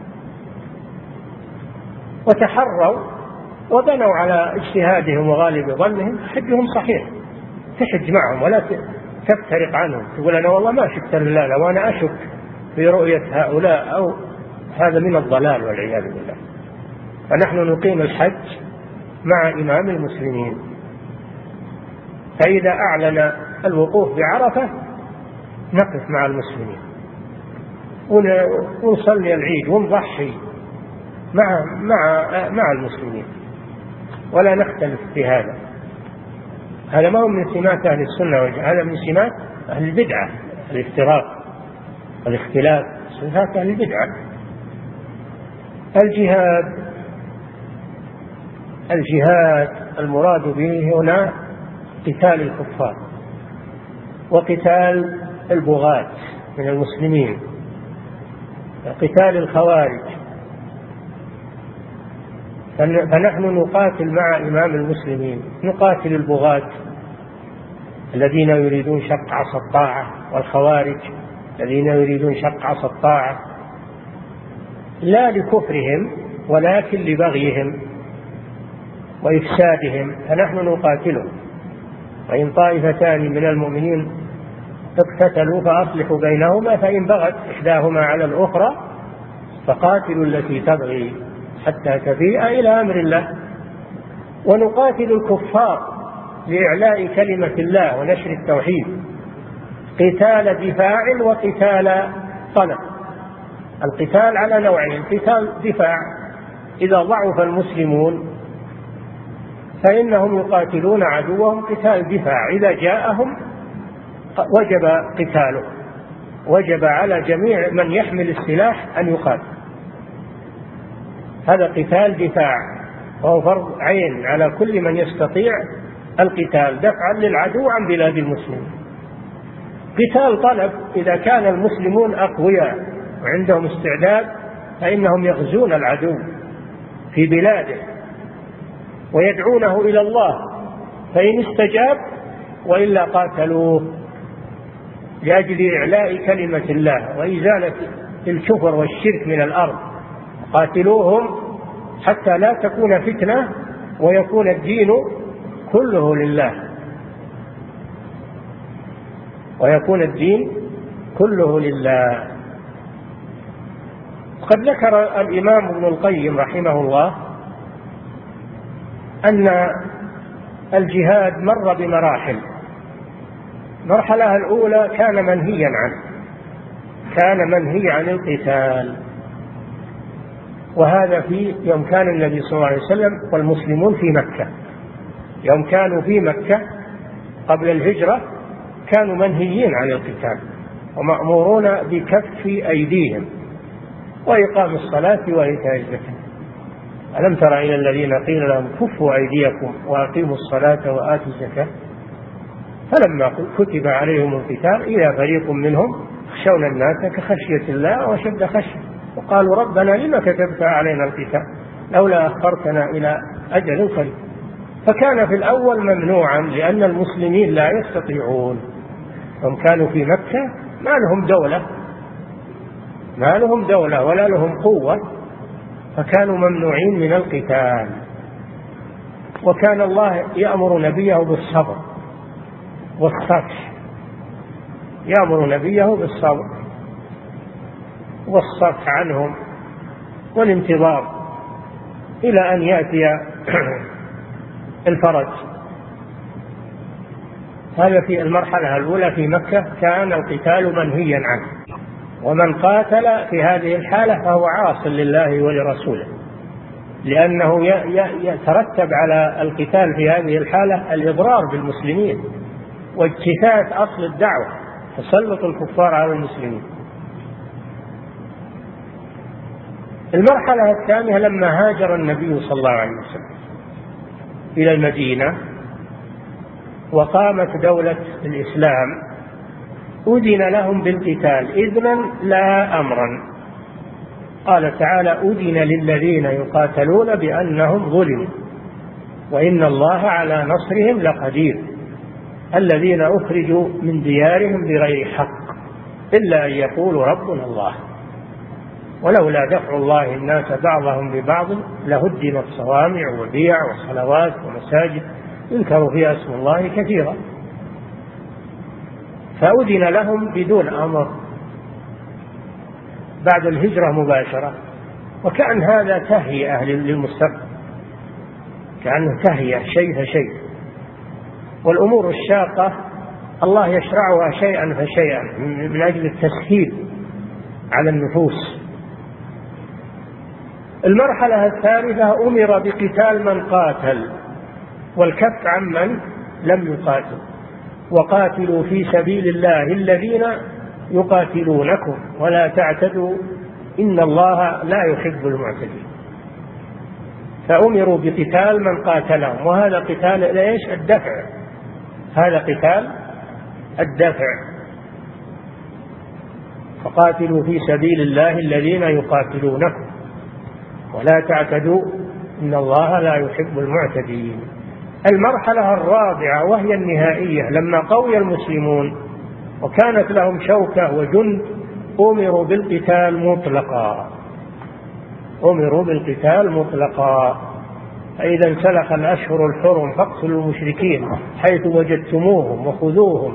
وتحروا وبنوا على اجتهادهم وغالب ظنهم، حجهم صحيح، تحج معهم ولا تفترق عنهم، تقول أنا والله ما شفت الهلال وأنا أشك في رؤية هؤلاء، أو هذا من الضلال والعياذ بالله. فنحن نقيم الحج مع إمام المسلمين، فإذا أعلن الوقوف بعرفة نقف مع المسلمين ونصلي العيد ونضحي مع المسلمين، ولا نختلف في هذا. هذا ما هو من سمات أهل السنة، هذا من سمات أهل البدعة، الافتراق والاختلاف، صفات أهل البدعة. الجهاد المراد به هنا قتال الكفار وقتال البغاة من المسلمين، قتال الخوارج. فنحن نقاتل مع إمام المسلمين، نقاتل البغاة الذين يريدون شق عصا الطاعة، والخوارج الذين يريدون شق عصا الطاعة، لا لكفرهم ولكن لبغيهم وإفسادهم، فنحن نقاتلهم. وإن طائفتان من المؤمنين اقتتلوا فأصلحوا بينهما، فإن بغت إحداهما على الأخرى فقاتلوا التي تبغي حتى تفيء إلى أمر الله. ونقاتل الكفار لإعلاء كلمة الله ونشر التوحيد، قتال دفاع وقتال طلب. القتال على نوعين: قتال دفاع، إذا ضعف المسلمون فإنهم يقاتلون عدوهم قتال دفاع، إذا جاءهم وجب قتاله، وجب على جميع من يحمل السلاح أن يقاتل. هذا قتال دفاع، وهو فرض عين على كل من يستطيع القتال دفعا للعدو عن بلاد المسلمين. قتال طلب، إذا كان المسلمون أقوياء وعندهم استعداد فإنهم يغزون العدو في بلاده ويدعونه إلى الله، فإن استجاب وإلا قاتلوه لأجل إعلاء كلمة الله وإزالة الكفر والشرك من الأرض. قاتلوهم حتى لا تكون فتنة ويكون الدين كله لله، ويكون الدين كله لله. قد ذكر الإمام ابن القيم رحمه الله أن الجهاد مر بمراحل. المرحلة الأولى كان منهيا عنه، كان منهي عن القتال، وهذا في يوم كان النبي صلى الله عليه وسلم والمسلمون في مكة. يوم كانوا في مكة قبل الهجرة كانوا منهيين عن القتال ومأمورون بكف أيديهم وإقام الصلاة وإيتاء الزكاة. ألم تر إلى الذين قيل لهم كفوا أيديكم وأقيموا الصلاة وآتوا الزكاة فلما كتب عليهم القتال إذا فريق منهم يخشون الناس كخشية الله وشد خشية وقالوا ربنا لما كتبت علينا القتال لولا أخرتنا إلى أجل قريب. فكان في الأول ممنوعا لأن المسلمين لا يستطيعون، هم كانوا في مكة ما لهم دولة ولا لهم قوة، فكانوا ممنوعين من القتال. وكان الله يأمر نبيه بالصبر والصفح يأمر نبيه بالصبر والصفح عنهم والانتظار إلى أن يأتي الفرج. هذا في المرحلة الأولى في مكة كان القتال منهيا عنه، ومن قاتل في هذه الحالة فهو عاص لله ولرسوله، لأنه يترتب على القتال في هذه الحالة الإضرار بالمسلمين واجتثاث أصل الدعوة، تسلط الكفار على المسلمين. المرحلة الثانية لما هاجر النبي صلى الله عليه وسلم إلى المدينة وقامت دولة الإسلام أذن لهم بالقتال إذنا لا أمرا. قال تعالى: أذن للذين يقاتلون بأنهم ظلموا وإن الله على نصرهم لقدير الذين أخرجوا من ديارهم بغير حق إلا أن يقولوا ربنا الله ولولا دفع الله الناس بعضهم ببعض لهدمت صوامع وبيع وصلوات ومساجد يذكر فيها اسم الله كثيرا. فأذن لهم بدون أمر بعد الهجرة مباشرة، وكأن هذا تهيئة للمستقبل، كأنه تهيئة شيء فشيء. والأمور الشاقة الله يشرعها شيئا فشيئا من أجل التسهيل على النفوس. المرحلة الثالثة أمر بقتال من قاتل والكف عمن لم يقاتل، وقاتلوا في سبيل الله الذين يقاتلونكم ولا تعتدوا إن الله لا يحب المعتدين. فأمروا بقتال من قاتلهم، وهذا قتال ليش؟ الدفع، هذا قتال الدفع. فقاتلوا في سبيل الله الذين يقاتلونكم ولا تعتدوا إن الله لا يحب المعتدين. المرحلة الرابعة وهي النهائية لما قوي المسلمون وكانت لهم شوكة وجند أمروا بالقتال مطلقا، أمروا بالقتال مطلقا. فإذا انسلخ الأشهر الحرم فاقتلوا المشركين حيث وجدتموهم وخذوهم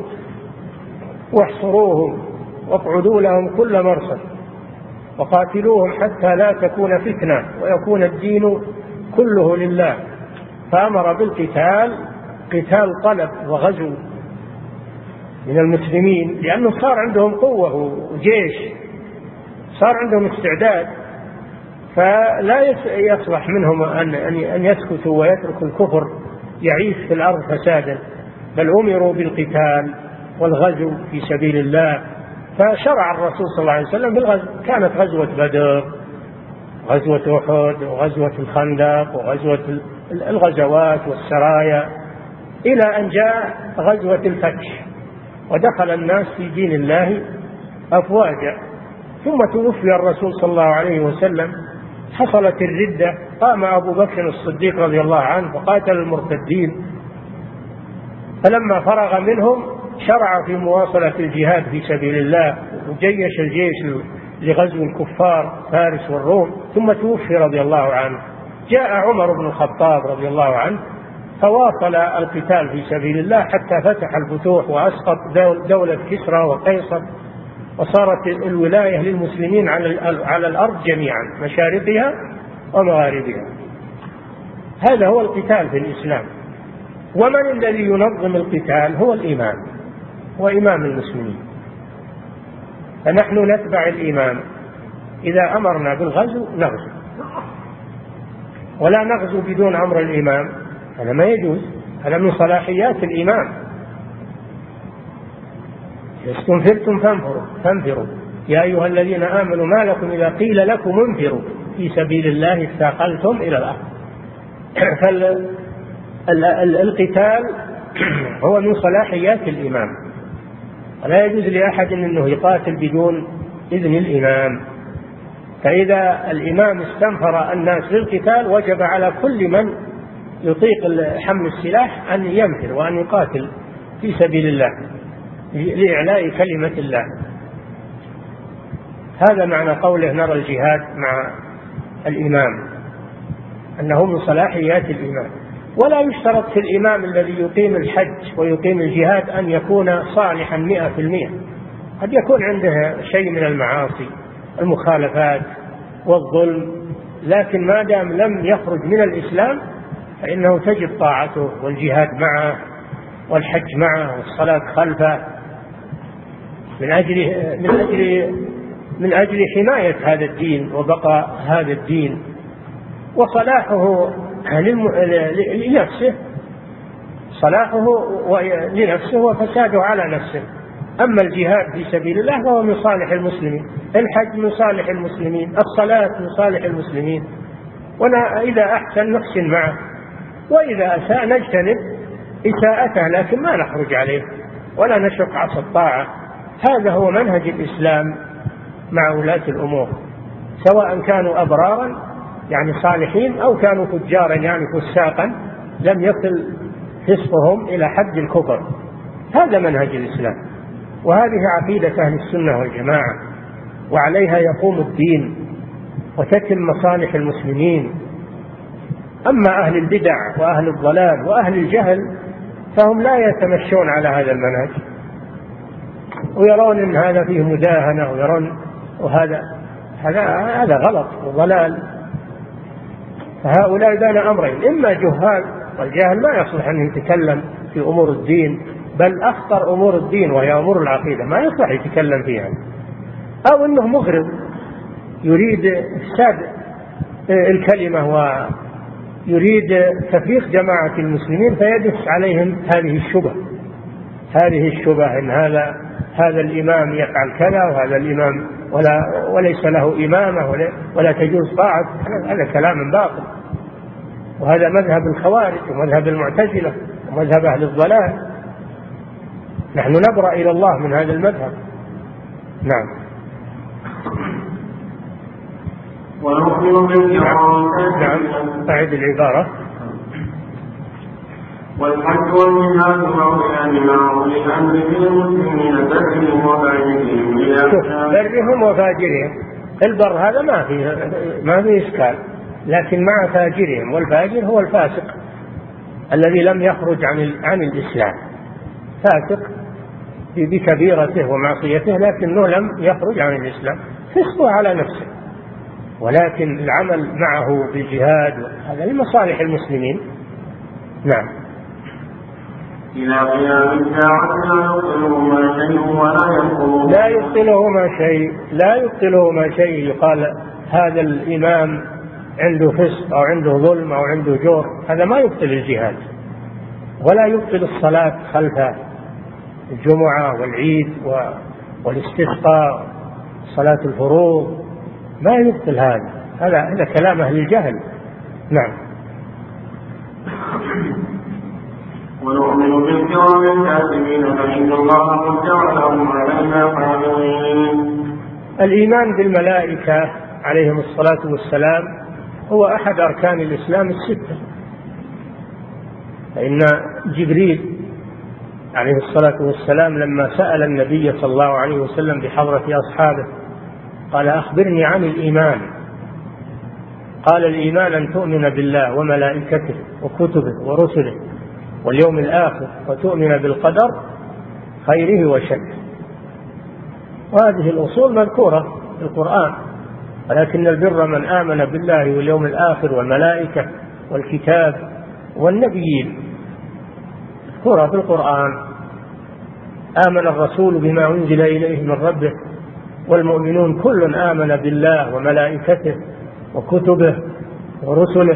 واحصروهم واقعدوا لهم كل مرصد وقاتلوهم حتى لا تكون فتنة ويكون الدين كله لله. فأمر بالقتال قتال طلب وغزو من المسلمين، لأنه صار عندهم قوة وجيش، صار عندهم استعداد، فلا يصلح منهم أن يسكتوا ويتركوا الكفر يعيش في الأرض فسادا، بل أمروا بالقتال والغزو في سبيل الله. فشرع الرسول صلى الله عليه وسلم بالغزو، كانت غزوة بدر، غزوة أحد، وغزوة الخندق، وغزوة الغزوات والسرايا، إلى أن جاء غزوة الفتح ودخل الناس في دين الله أفواجا. ثم توفي الرسول صلى الله عليه وسلم، حصلت الردة، قام أبو بكر الصديق رضي الله عنه وقاتل المرتدين، فلما فرغ منهم شرع في مواصلة الجهاد في سبيل الله وجيش الجيش لغزو الكفار فارس والروم. ثم توفي رضي الله عنه. جاء عمر بن الخطاب رضي الله عنه فواصل القتال في سبيل الله حتى فتح الفتوح وأسقط دولة كسرى وقيصر، وصارت الولاية للمسلمين على الأرض جميعا مشارقها ومغاربها. هذا هو القتال في الإسلام. ومن الذي ينظم القتال؟ هو الإمام وإمام المسلمين. فنحن نتبع الإمام، إذا أمرنا بالغزو نغزو، ولا نغزو بدون أمر الإمام، هذا ما يجوز، هذا من صلاحيات الإمام. استنفرتم فانفروا يا أيها الذين آمنوا ما لكم إذا قيل لكم انفروا في سبيل الله اثاقلتم إلى الأرض. فالقتال هو من صلاحيات الإمام، ولا يجوز لأحد أنه يقاتل بدون إذن الإمام. فإذا الإمام استنفر الناس للقتال وجب على كل من يطيق حمل السلاح أن ينفر وأن يقاتل في سبيل الله لإعلاء كلمة الله. هذا معنى قوله نرى الجهاد مع الإمام، أنه من صلاحيات الإمام. ولا يشترط في الإمام الذي يقيم الحج ويقيم الجهاد أن يكون صالحا 100%، قد يكون عنده شيء من المعاصي المخالفات والظلم، لكن ما دام لم يخرج من الإسلام فإنه تجب طاعته والجهاد معه والحج معه والصلاة خلفه من أجل حماية هذا الدين وبقاء هذا الدين وصلاحه لنفسه، صلاحه لنفسه وفساده على نفسه. أما الجهاد في سبيل الله فهو من صالح المسلمين، الحج من صالح المسلمين، الصلاة من صالح المسلمين، وإذا أحسن نحسن معه، وإذا أساء نجتنب إساءته، لكن ما نخرج عليه ولا نشق عصا الطاعة. هذا هو منهج الإسلام مع ولاة الأمور، سواء كانوا أبرارا يعني صالحين أو كانوا فجارا يعني فساقا لم يصل فسقهم إلى حد الكفر. هذا منهج الإسلام، وهذه عقيدة أهل السنة والجماعة، وعليها يقوم الدين وتتم مصالح المسلمين. أما أهل البدع وأهل الضلال وأهل الجهل فهم لا يتمشون على هذا المنهج، ويرون أن هذا فيه مداهنة، ويرون هذا غلط وضلال. فهؤلاء بين أمرين: إما جهال، والجاهل ما يصلح أن يتكلم في أمور الدين، بل أخطر أمور الدين وهي أمور العقيدة ما يصلح يتكلم فيها، أو أنه مغرض يريد إفساد الكلمة ويريد تفريق جماعة المسلمين فيدس عليهم هذه الشبهة إن هذا الإمام يفعل كذا، وهذا الإمام وليس له إمامة ولا تجوز طاعة. هذا كلام باطل، وهذا مذهب الخوارج ومذهب المعتزلة ومذهب أهل الضلال. نحن نبرأ إلى الله من هذا المذهب. نعم. أعد العبارة. والحج والجهاد موضعان معروف الأمر للمسلمين برهم وفاجرهم. البر هذا ما فيه إشكال، لكن مع فاجرهم، والفاجر هو الفاسق الذي لم يخرج عن الإسلام، فاسق بكبيرته ومعصيته لكنه لم يخرج عن الإسلام، فسقه على نفسه، ولكن العمل معه بالجهاد هذا لمصالح المسلمين. نعم. إلى قيام الساعة لا يبطله ما شيء يقال هذا الإمام عنده فسق أو عنده ظلم أو عنده جور، هذا ما يبطل الجهاد، ولا يبطل الصلاة خلف الجمعة والعيد والاستسقاء صلاة الفروض، ما يبطل هذا كلام أهل الجهل. نعم. ونؤمن بالكرام الكاتبين فإن الله قد جعلهم علينا قادرين. الإيمان بالملائكة عليهم الصلاة والسلام هو أحد أركان الإسلام الستة، فإن جبريل عليه الصلاة والسلام لما سأل النبي صلى الله عليه وسلم بحضرة أصحابه قال: أخبرني عن الإيمان. قال: الإيمان أن تؤمن بالله وملائكته وكتبه ورسله واليوم الآخر وتؤمن بالقدر خيره وشره. وهذه الأصول مذكورة في القرآن، ولكن البر من آمن بالله واليوم الآخر والملائكة والكتاب والنبيين، مذكورة في القرآن. آمن الرسول بما أنزل إليه من ربه والمؤمنون كل آمن بالله وملائكته وكتبه ورسله.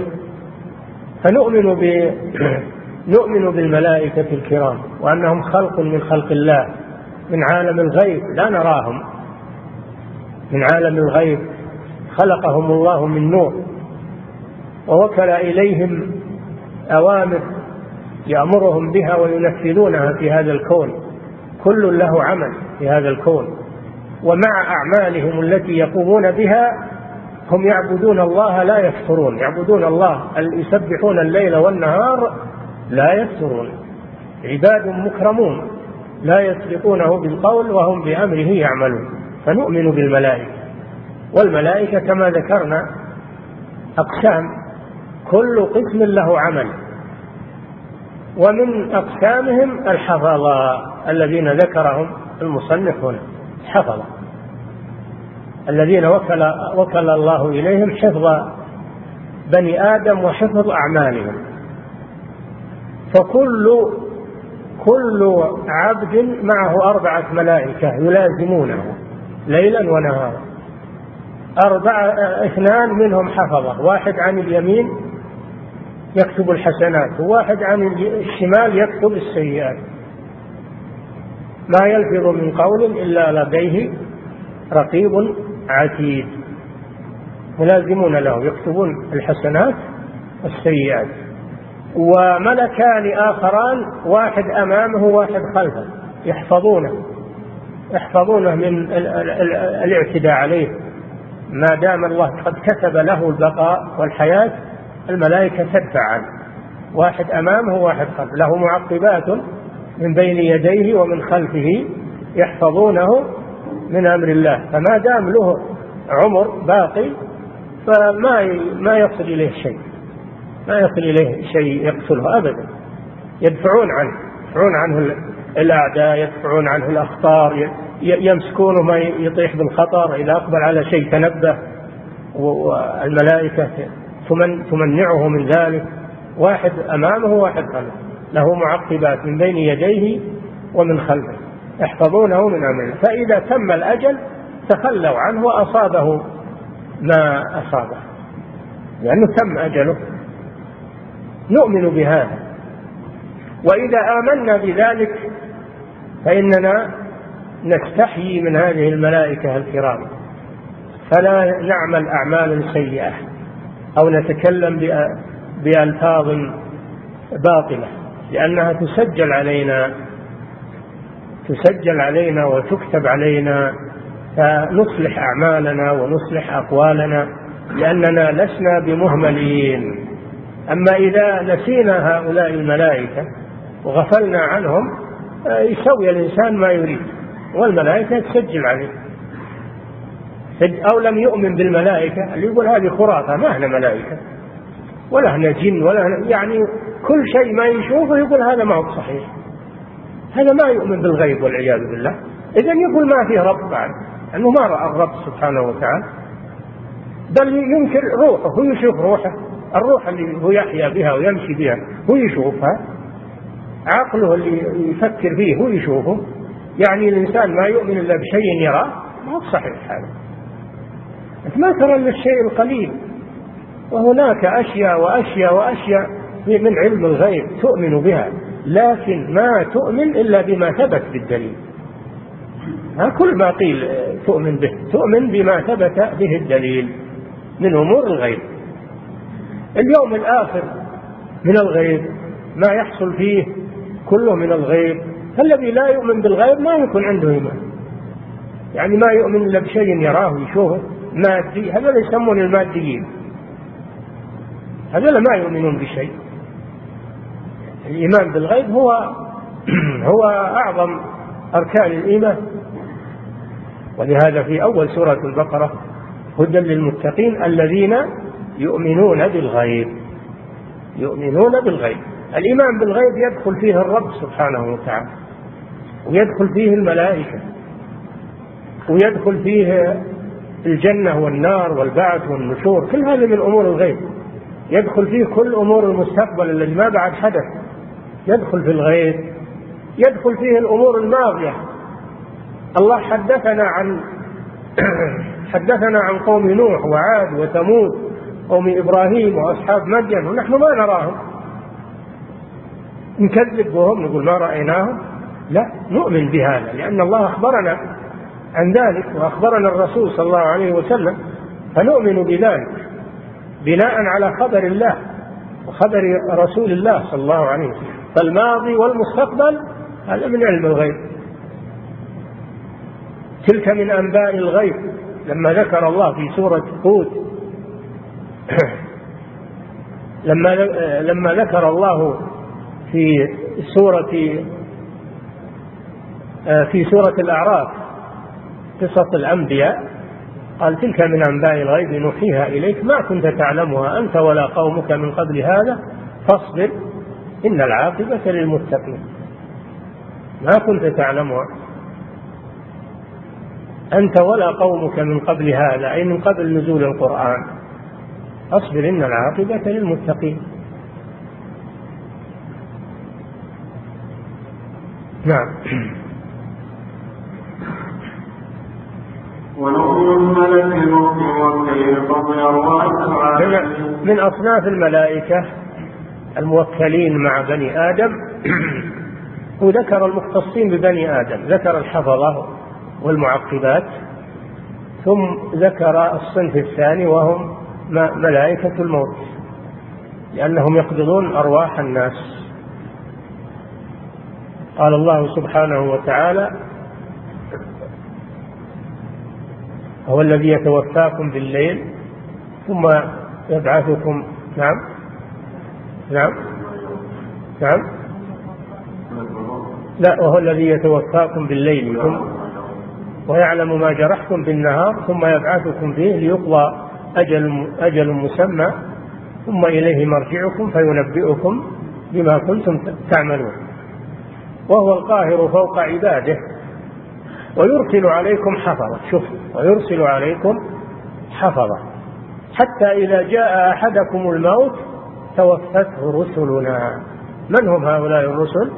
فنؤمن بالملائكة الكرام وأنهم خلق من خلق الله من عالم الغيب لا نراهم، من عالم الغيب خلقهم الله من نور ووكل إليهم أوامر يأمرهم بها وينفذونها في هذا الكون، كل له عمل في هذا الكون، ومع أعمالهم التي يقومون بها هم يعبدون الله لا يفترون، يعبدون الله يسبحون الليل والنهار لا يفترون، عباد مكرمون لا يسبقونه بالقول وهم بأمره يعملون. فنؤمن بالملائكة، والملائكة كما ذكرنا أقسام، كل قسم له عمل، ومن أقسامهم الحفظة الذين ذكرهم المصنف هنا، حفظة، الذين وكل الله إليهم حفظ بني آدم وحفظ أعمالهم. فكل عبد معه 4 ملائكة يلازمونه ليلا ونهارا، 2 منهم حفظة، 1 عن اليمين يكتب الحسنات، و1 عن الشمال يكتب السيئات. ما يلفظ من قول إلا لديه رقيب عتيد، ملازمون له يكتبون الحسنات والسيئات. وملكان آخران، 1 أمامه و1 خلفه، يحفظونه من الاعتداء عليه. ما دام الله قد كتب له البقاء والحياة الملائكة تدفع عنه، 1 أمامه و1 خلفه، له معقبات من بين يديه ومن خلفه يحفظونه من أمر الله. فما دام له عمر باقي فما يصل إليه شيء يقتله أبدا. يدفعون عنه الأعداء، يدفعون عنه الأخطار، يمسكونه ما يطيح بالخطر. إذا أقبل على شيء تنبه، والملائكة تمنعه من ذلك. 1 أمامه و1 خلفه، له معقبات من بين يديه ومن خلفه يحفظونه من أمره. فإذا تم الأجل تخلوا عنه وأصابه ما أصابه، لأنه تم أجله. نؤمن بهذا، وإذا آمنا بذلك فإننا نستحيي من هذه الملائكة الكرام، فلا نعمل أعمالا سيئة أو نتكلم بألفاظ باطلة، لأنها تسجل علينا وتكتب علينا، فنصلح أعمالنا ونصلح أقوالنا، لأننا لسنا بمهملين. أما إذا نسينا هؤلاء الملائكة وغفلنا عنهم يسوي الإنسان ما يريد، والملائكة تسجل عليه. أو لم يؤمن بالملائكة، اللي يقول هذه خرافة، ما احنا ملائكة ولا احنا جن يعني كل شيء ما يشوفه يقول هذا ما هو صحيح، هذا ما يؤمن بالغيب والعياذ بالله. إذن يقول ما فيه رب بعد، أنه ما رأى الرب سبحانه وتعالى، بل ينكر روحه. هو يشوف روحه، الروح اللي هو يحيا بها ويمشي بها هو يشوفها، عقله اللي يفكر فيه هو يشوفه. يعني الإنسان ما يؤمن إلا بشيء يراه، ما هو صحيح هذا. أنت ما ترى إلا الشيء القليل، وهناك أشياء وأشياء من علم الغيب تؤمن بها، لكن ما تؤمن إلا بما ثبت بالدليل. كل ما قيل تؤمن به، تؤمن بما ثبت به الدليل من أمور الغيب. اليوم الآخر من الغيب، ما يحصل فيه كله من الغيب. فالذي لا يؤمن بالغيب ما يكون عنده إيمان، يعني ما يؤمن إلا بشيء يراه ويشوفه مادي. هذا يسمون الماديين، هذا ما يؤمنون بشيء. الإيمان بالغيب هو أعظم أركان الإيمان. ولهذا في أول سورة البقرة هدى للمتقين الذين يؤمنون بالغيب. الإيمان بالغيب يدخل فيه الرب سبحانه وتعالى، ويدخل فيه الملائكة، ويدخل فيه الجنة والنار والبعث والنشور، كل هذا من أمور الغيب. يدخل فيه كل أمور المستقبل الذي ما بعد حدث، يدخل في الغيب. يدخل فيه الأمور الماضية. الله حدثنا عن قوم نوح وعاد وثمود، قوم إبراهيم وأصحاب مدين، ونحن ما نراهم، نكذب بهم نقول ما رأيناهم؟ لا، نؤمن بهذا لأن الله أخبرنا عن ذلك، وأخبرنا الرسول صلى الله عليه وسلم، فنؤمن بذلك بناء على خبر الله وخبر رسول الله صلى الله عليه وسلم. فالماضي والمستقبل هذا من علم الغيب. تلك من أنباء الغيب. لما ذكر الله في سورة هود لما ذكر الله في سورة الأعراف قصة الأنبياء، قال تلك من أنباء الغيب نوحيها إليك ما كنت تعلمها أنت ولا قومك من قبل هذا فاصبر إن العاقبة للمتقين. ما كنت تعلمها. أنت ولا قومك من قبل هذا، أي من قبل نزول القرآن. أصبر إن العاقبة للمتقين. نعم. من أصناف الملائكة الموكلين مع بني آدم وذكر المختصين ببني آدم، ذكر الحفظة والمعقبات، ثم ذكر الصنف الثاني وهم ملائكة الموت، لأنهم يقبضون أرواح الناس. قال الله سبحانه وتعالى: هو الذي يتوفاكم بالليل ثم يبعثكم. نعم نعم نعم لا، وهو الذي يتوفاكم بالليل ويعلم ما جرحتم بالنهار ثم يبعثكم فيه ليقضى أجل مسمى ثم إليه مرجعكم فينبئكم بما كنتم تعملون، وهو القاهر فوق عباده ويرسل عليكم حفظة. شوف، ويرسل عليكم حفظة حتى إذا جاء أحدكم الموت توفته رسلنا. من هم هؤلاء الرسل؟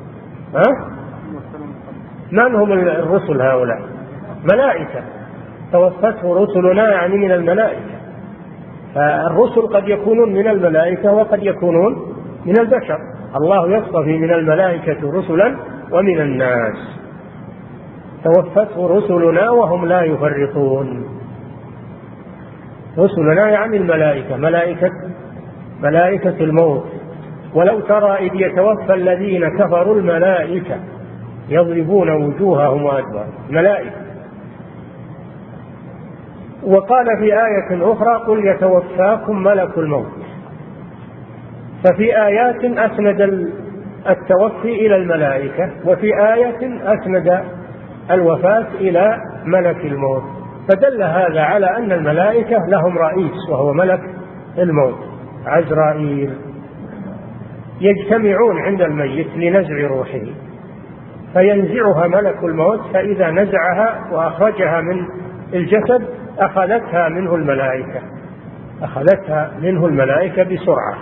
من هم الرسل هؤلاء؟ ملائكة. توفته رسلنا يعني من الملائكة. فالرسل قد يكونون من الملائكة وقد يكونون من البشر. الله يصطفي من الملائكة رسلا ومن الناس. توفته رسلنا وهم لا يفرطون. رسلنا يعني الملائكة، ملائكة الموت. ولو ترى إذ يتوفى الذين كفروا الملائكة يضربون وجوههم وأدبارهم، ملائكة. وقال في آية أخرى: قل يتوفاكم ملك الموت. ففي آيات أسند التوفي إلى الملائكة، وفي آية أسند الوفاة إلى ملك الموت، فدل هذا على أن الملائكة لهم رئيس وهو ملك الموت عزرائيل. يجتمعون عند الميت لنزع روحه فينزعها ملك الموت، فإذا نزعها وأخرجها من الجسد أخذتها منه الملائكة بسرعة،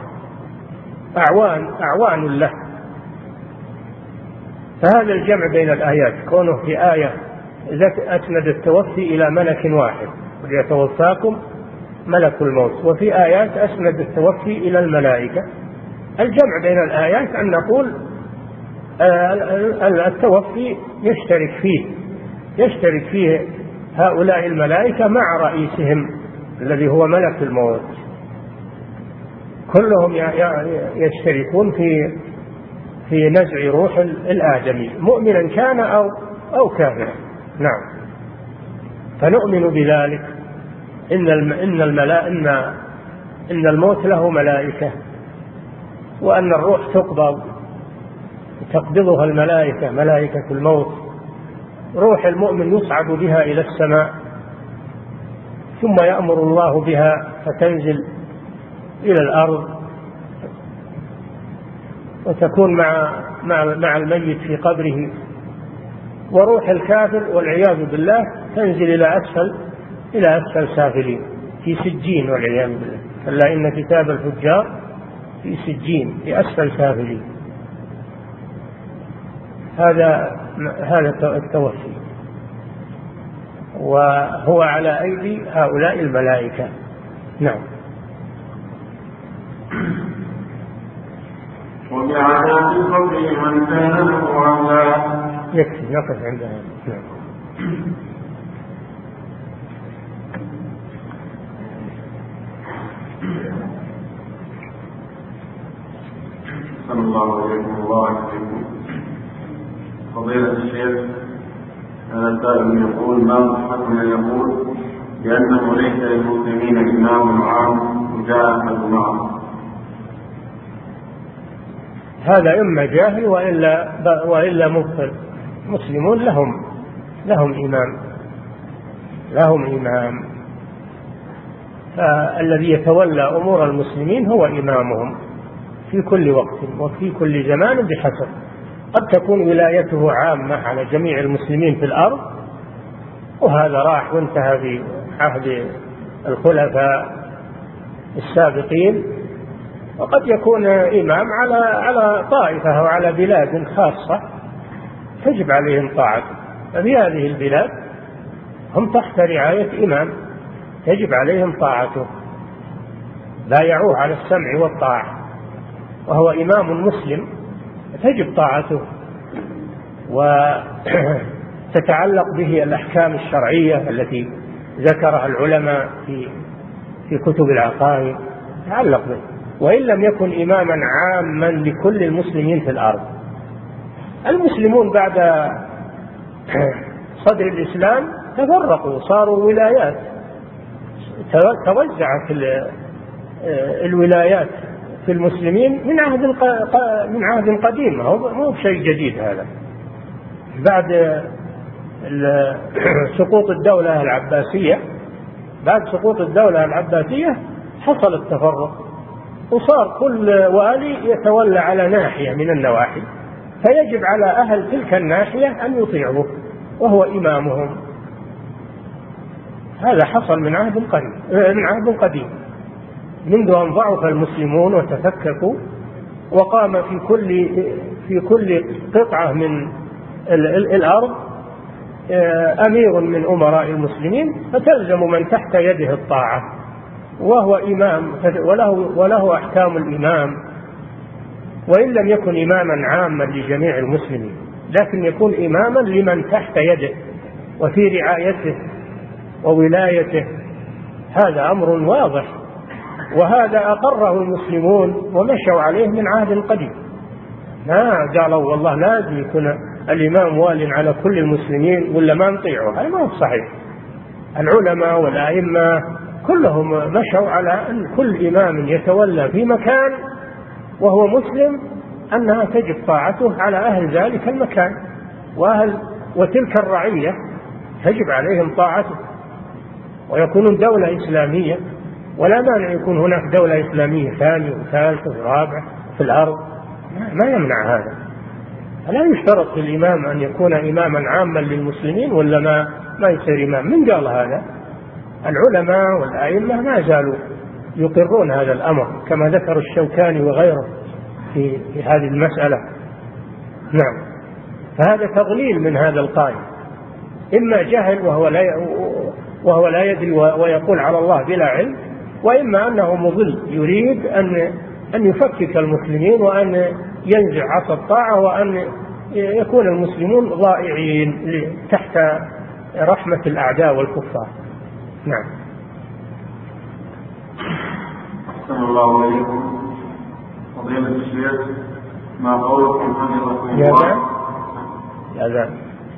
أعوان له. فهذا الجمع بين الآيات، كونه في آية أسند التوفي إلى ملك واحد ليتوفاكم ملك الموت، وفي آيات أسند التوفي إلى الملائكة. الجمع بين الآيات أن نقول التوفي يشترك فيه هؤلاء الملائكة مع رئيسهم الذي هو ملك الموت، كلهم يشتركون في نزع روح الآدمي، مؤمنا كان أو كافرا. نعم. فنؤمن بذلك إن الموت له ملائكة، وأن الروح تقبضها الملائكة، ملائكة الموت. روح المؤمن يصعد بها إلى السماء ثم يأمر الله بها فتنزل إلى الأرض وتكون مع الميت في قبره. وروح الكافر والعياذ بالله تنزل إلى أسفل سافلين في سجين والعياذ بالله. كلا إن كتاب الفجار في سجين في أسفل سافلين. هذا التوفي، وهو على أيدي هؤلاء الملائكة. نعم. وبعذاب القبر من كان له عذاب. يكفي نقف عند هذا. نعم. صلى الله عليه وسلم. فضيلة الشيخ، هذا السائل يقول: ما صحة من يقول بأنه ليس للمسلمين إمام عام مجاهد معه؟ هذا إما جاهل وإلا مبطل. المسلمون لهم إمام، فالذي يتولى أمور المسلمين هو إمامهم في كل وقت وفي كل زمان بحسب. قد تكون ولايته عامة على جميع المسلمين في الأرض، وهذا راح وانتهى في عهد الخلفاء السابقين. وقد يكون إمام على طائفة أو على بلاد خاصة تجب عليهم طاعته، ففي هذه البلاد هم تحت رعاية إمام تجب عليهم طاعته، بايعوه على السمع والطاعة، وهو إمام مسلم تجب طاعته، وتتعلق به الأحكام الشرعية التي ذكرها العلماء في كتب العقائد، تتعلق به. وإن لم يكن إماما عاما لكل المسلمين في الأرض. المسلمون بعد صدر الإسلام تفرقوا، صاروا ولايات، توزعت الولايات في المسلمين من عهد قديم، مو بشيء جديد هذا. بعد سقوط الدولة العباسية حصل التفرق، وصار كل والي يتولى على ناحية من النواحي، فيجب على أهل تلك الناحية أن يطيعوه وهو إمامهم. هذا حصل من عهد قديم منذ أن ضعف المسلمون وتفككوا، وقام في كل قطعة من الأرض أمير من أمراء المسلمين، فتلزم من تحت يده الطاعة، وهو إمام وله أحكام الإمام، وإن لم يكن إماما عاما لجميع المسلمين، لكن يكون إماما لمن تحت يده وفي رعايته وولايته. هذا أمر واضح، وهذا أقره المسلمون ومشوا عليه من عهد قديم. ما قالوا والله لازم يكون الإمام وال على كل المسلمين ولا ما نطيعه، هذا ما هو صحيح. العلماء والأئمة كلهم مشوا على أن كل إمام يتولى في مكان وهو مسلم أنها تجب طاعته على أهل ذلك المكان، وتلك الرعية تجب عليهم طاعته، ويكونون دولة إسلامية، ولا مانع يكون هناك دولة إسلامية ثانية وثالثة ورابعة في الأرض، ما يمنع هذا. لا يشترط في الإمام أن يكون إماما عاما للمسلمين ولا ما يصير إمام. من قال هذا؟ العلماء والأئمة ما زالوا يقرون هذا الأمر، كما ذكر الشوكاني وغيره في هذه المسألة. نعم. فهذا تضليل من هذا القائل، إما جهل وهو لا يدري ويقول على الله بلا علم، وإما أنه مضل يريد أن يفكك المسلمين وأن ينزع عصا الطاعة وأن يكون المسلمون ضائعين تحت رحمة الأعداء والكفار. نعم. أحسن الله عليكم. فضيلة الشيخ، ما قولكم عن رسول الله؟ يا ذا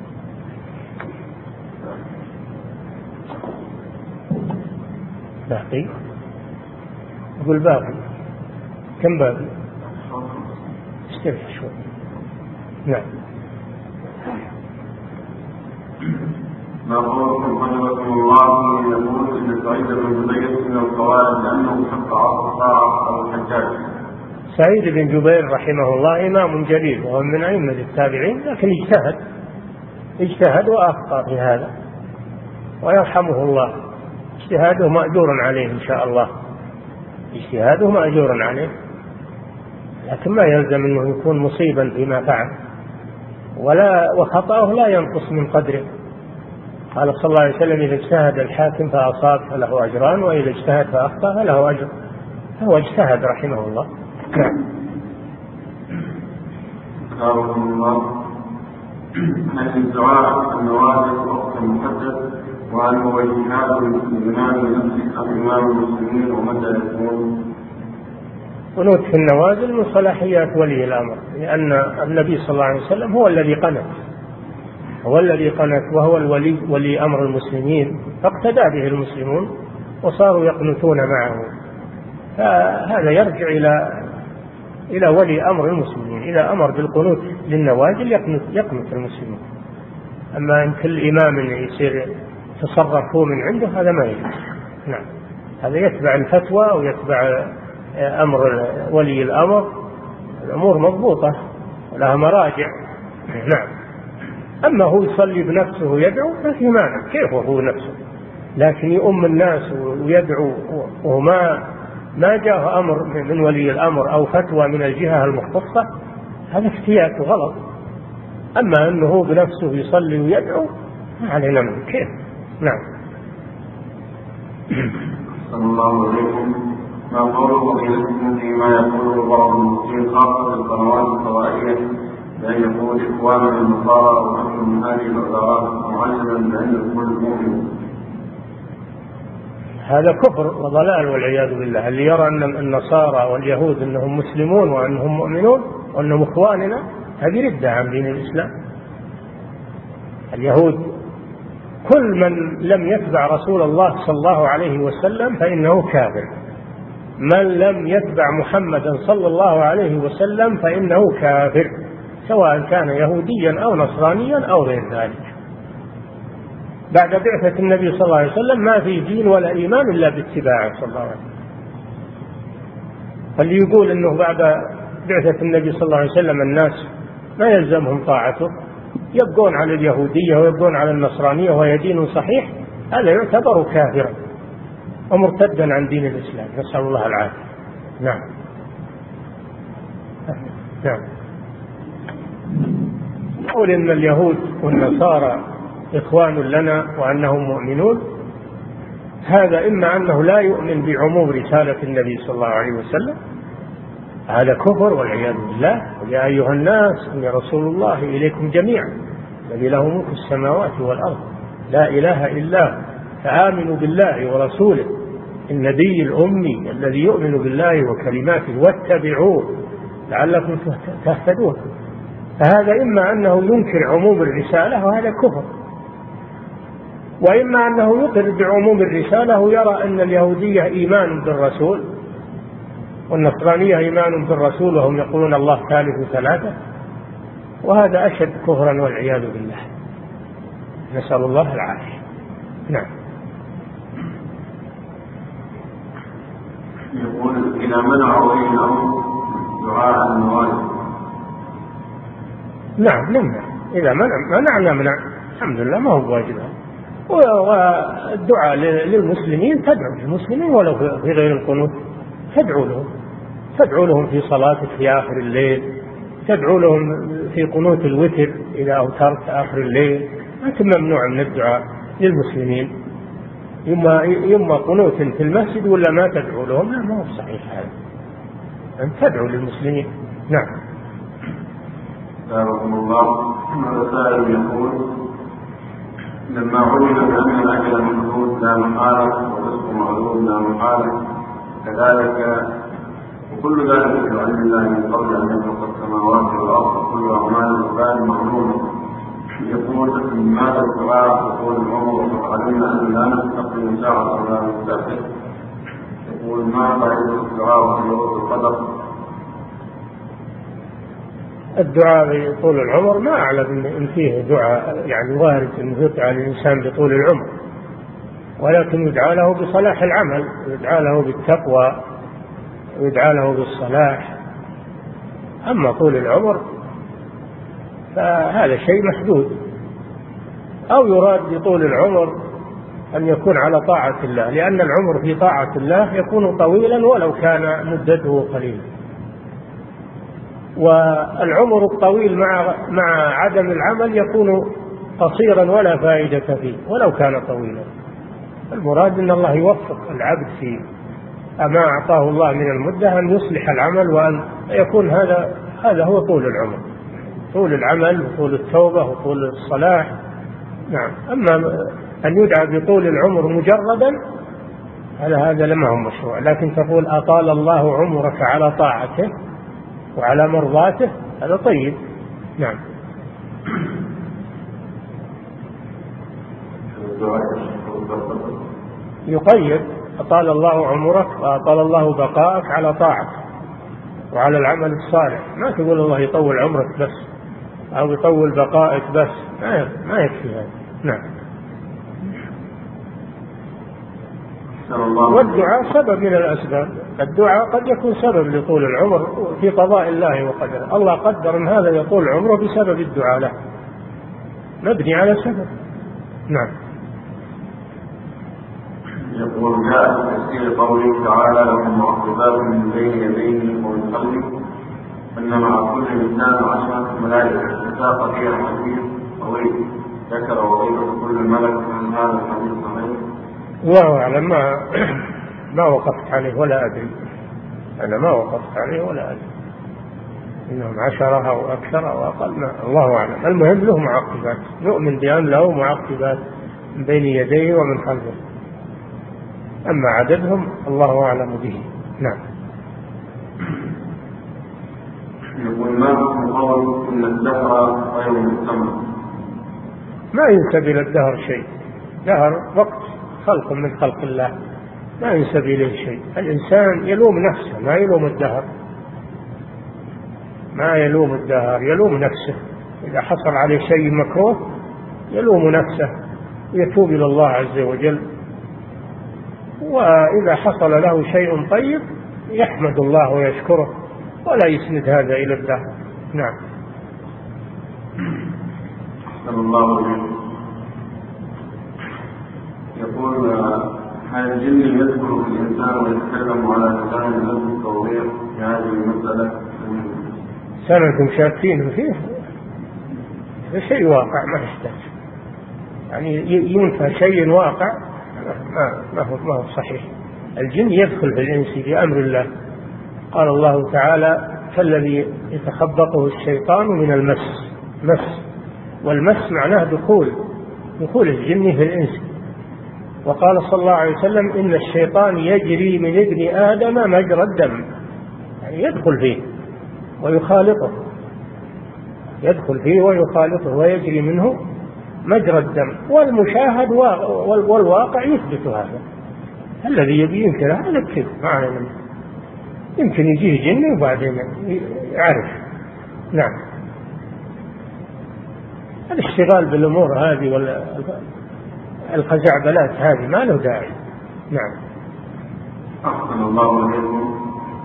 باقي، أقول باقي، كم باقي؟ استرح شوي. نعم. ما قولكم عن رسول الله يقول إن سعيد بن جبير من القوارب لأنه شق عصا الطاعة أو الحجاج؟ سعيد بن جبير رحمه الله إمام جليل وهو من أئمة التابعين، لكن اجتهد وأخطأ في هذا، ويرحمه الله. اجتهاده مأجور عليه إن شاء الله، اجتهاده مأجور عليه، لكن ما يلزم أنه يكون مصيبا فيما فعل، وخطأه لا ينقص من قدره. قال صلى الله عليه وسلم: إذا اجتهد الحاكم فأصاب فله أجران، وإذا اجتهد فأخطأ فله أجر. هو اجتهد رحمه الله. هل الدعاء النوازل وقت محدد، وهل هو اجتهاد الإمام لنفسه أم إمام المسلمين، ومتى يكون؟ قنوت في النوازل من صلاحيات ولي الأمر، لأن النبي صلى الله عليه وسلم هو الذي قنت وهو ولي أمر المسلمين، فاقتدى به المسلمون وصاروا يقنتون معه. فهذا يرجع إلى ولي أمر المسلمين، إذا أمر بالقنوت للنوازل يقنت المسلمين. أما إن كل إمام يصير تصرفه من عنده هذا ما يجوز. نعم. هذا يتبع الفتوى ويتبع أمر ولي الأمر، الأمور مضبوطة ولها مراجع. نعم. أما هو يصلي بنفسه ويدعو ما في مانع، كيف هو نفسه، لكن يؤم الناس ويدعو وهو ما جاء أمر من ولي الأمر أو فتوى من الجهة المختصة، هذا افتيات وغلط. أما أنه هو بنفسه يصلي ويدعو ما علينا منه، كيف؟ نعم. صلى الله عليكم. ما قوله فيما يقول بعض المسلمين خاصة القنوات الفضائية بأن يقول إخواننا النصارى ونحن من هذه العبارات معلما بأن كل مؤمن؟ هذا كفر وضلال والعياذ بالله. اللي يرى أن النصارى واليهود أنهم مسلمون وأنهم مؤمنون وأنهم إخواننا، هذه ردة عن دين الإسلام. اليهود كل من لم يتبع رسول الله صلى الله عليه وسلم فإنه كافر، من لم يتبع محمدا صلى الله عليه وسلم فإنه كافر، سواء كان يهوديا أو نصرانيا أو غير ذلك. بعد بعثة النبي صلى الله عليه وسلم ما في دين ولا إيمان إلا باتباعه صلى الله عليه وسلم. فاللي يقول أنه بعد بعثة النبي صلى الله عليه وسلم الناس ما يلزمهم طاعته، يبقون على اليهودية ويبقون على النصرانية وهي دين صحيح، هذا يعتبر كافرا ومرتدا عن دين الإسلام، نسأل الله العافية. نعم. نعم. نقول إن اليهود والنصارى إخوان لنا وأنهم مؤمنون، هذا إما أنه لا يؤمن بعموم رسالة النبي صلى الله عليه وسلم، هذا كفر والعياذ بالله. يا أيها الناس إني رسول الله إليكم جميعا الذي له ملك السماوات والأرض لا إله إلا هو فآمنوا بالله ورسوله النبي الأمي الذي يؤمن بالله وكلماته واتبعوه لعلكم تهتدون. فهذا إما أنه ينكر عموم الرسالة وهذا كفر، وإما أنه يقر بعموم الرسالة ويرى أن اليهودية إيمان بالرسول والنصرانية إيمان بالرسول وهم يقولون الله ثالث ثلاثة، وهذا أشد كفرا والعياذ بالله، نسأل الله العافية. نعم. يقول إذا منعوا أي أمر دعاء النوازل. نعم نمنع، إذا منع الحمد لله ما هو واجب. والدعاء للمسلمين، تدعو للمسلمين ولو في غير القنوت، تدعو لهم في صلاتك في آخر الليل، تدعو لهم في قنوت الوتر إذا أوترت آخر الليل، ما ممنوع من الدعاء للمسلمين. يما قنوت في المسجد ولا ما تدعو لهم، لا ما هو صحيح هذا، أن تدعو للمسلمين. نعم. جزاكم الله. الرسائل يقول لما علم بأن الأجل محدود لا محالة والرزق معلوم لا محالة كذلك وكل ذلك في علم الله من قبل أن يخلق السماوات والأرض وكل أعمال العباد معلومة، يقول لماذا الدعاء وطول العمر وقد علمنا أن لا نستقبل ساعة ولا نستأخر؟ يقول ما فائدة الدعاء وطول القدر؟ الدعاء بطول العمر ما أعلم إن فيه دعاء يعني وارد أن يدعى الإنسان بطول العمر، ولكن يدعى له بصلاح العمل، يدعى له بالتقوى، يدعى له بالصلاح. أما طول العمر فهذا شيء محدود، أو يراد بطول العمر أن يكون على طاعة الله، لأن العمر في طاعة الله يكون طويلا ولو كان مدته قليلة، والعمر الطويل مع عدم العمل يكون قصيرا ولا فائدة فيه ولو كان طويلا. المراد أن الله يوفق العبد في ما أعطاه الله من المدة أن يصلح العمل وأن يكون هذا هو طول العمر، طول العمل وطول التوبة وطول الصلاح. نعم. أما أن يدعى بطول العمر مجردا هذا لما هو مشروع، لكن تقول أطال الله عمرك على طاعته وعلى مرضاته، هذا طيب. نعم. يقيد أطال الله عمرك وأطال الله بقاءك على طاعته وعلى العمل الصالح، ما تقول الله يطول عمرك بس أو يطول بقائك بس، ما يكفي هذا. نعم. والدعاء سبب من الأسباب، الدعاء قد يكون سبب لطول العمر في قضاء الله وقدره، الله قدر أن هذا يطول عمره بسبب الدعاء له، مبني على سبب. نعم. يقول جاء في تفسير قوله تعالى لهم معقبات من بين يديه ومن خلفه أن مع كل إنسان 10 ملائكة ساق فيها حديث طويل ذكر وغيره كل ملك من هذا الحديث صحيح؟ الله أعلم، ما وقفت عليه ولا أدري، أنا ما وقفت عليه ولا أدري إنهم 10 أو أكثر أو أقل، الله أعلم. المهم له معقبات، نؤمن بأن له معقبات من بين يديه ومن خلفه، أما عددهم الله أعلم به. نعم. يقول ما حكم قول إن الدهر غير مستمر؟ ما ينسب إلى الدهر شيء، دهر وقت خلق من خلق الله، ما ينسب إليه شيء. الإنسان يلوم نفسه، ما يلوم الدهر، ما يلوم الدهر، يلوم نفسه. إذا حصل عليه شيء مكروه يلوم نفسه ويتوب إلى الله عز وجل، وإذا حصل له شيء طيب يحمد الله ويشكره ولا يسند هذا إلى الدهر. نعم. صلى الله عليه وسلم يقول هل الجن يدخل في الإنسان ويتكلم على لسان نفس التوضيح في هذه المسألة؟ سنة شاكين فيه شيء واقع ما يحتاج، يعني ينفى شيء واقع ما هو صحيح. الجن يدخل في الإنس بأمر الله، قال الله تعالى كالذي يتخبطه الشيطان من المس، والمس معناه دخول الجن في الإنس. وقال صلى الله عليه وسلم إن الشيطان يجري من ابن آدم مجرى الدم، يعني يدخل فيه ويخالطه ويجري منه مجرى الدم، والمشاهد والواقع يثبت هذا. الذي يبي ينكر هذا كذب، معنى منه يمكن يجيه جن وبعدين يعرف. نعم. الاشتغال بالأمور هذه والخزعبلات هذه ما له داعي. نعم. أحسن الله عليكم.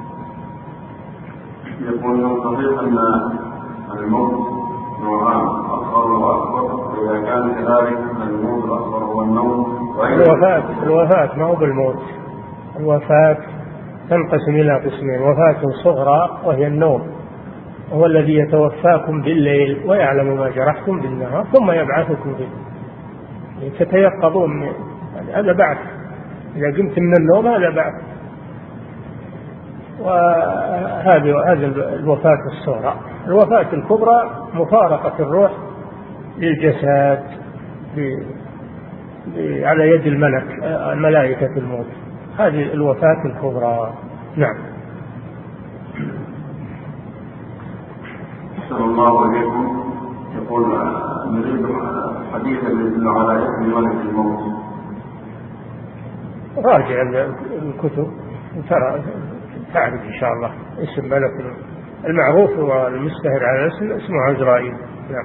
يقول صحيح أن الموت نوعان، أصغر وأكبر، وإذا كان كذلك الموت الأصغر هو النوم الوفاة ما هو بالموت. الوفاة تنقسم إلى قسمين: وفاة صغرى وهي النوم، هو الذي يتوفاكم بالليل ويعلم ما جرحتم بالنهار ثم يبعثكم به، تتيقظون، هذا بعث. إذا قمت من النوم هذا بعث. وهذه الوفاة الصغرى. الوفاة الكبرى مفارقة الروح للجسد على يد الملائكة الموت، هذه الوفاة الكبرى. نعم. صلى الله عليكم. يقول نريد حديثا يدل على اسم ملك الموت. راجع الكتب ترى تعرف إن شاء الله اسم ملك المعروف والمستهر على الاسم اسمه عزرائيل. نعم.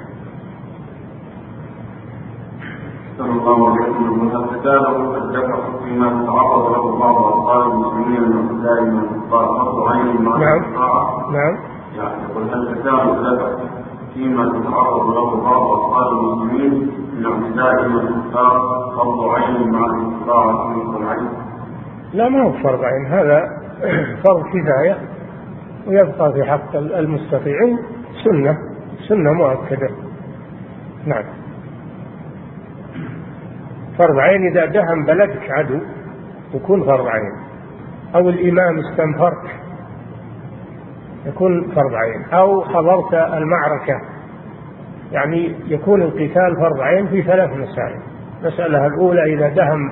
صلى الله عليه وسلم. القتال الدفع فيما تعرض له بعض أبطال المسلمين من دائما فرض عين مع الإسراع. نعم. يعني يقول القتال الدفع فيما تتعرض له بعض أبطال المسلمين من اعتداء الكفار فرض عين مع الإسراع والعين. لا، ما هو فرض عين، هذا فرض كفاية ويبقى في حق المستطيعين سنة مؤكدة. نعم. فرض عين إذا دهم بلدك عدو يكون فرض عين، أو الإمام استنفرك يكون فرض عين، أو حضرت المعركة، يعني يكون القتال فرض عين في 3 مسائل. المسألة الأولى إذا دهم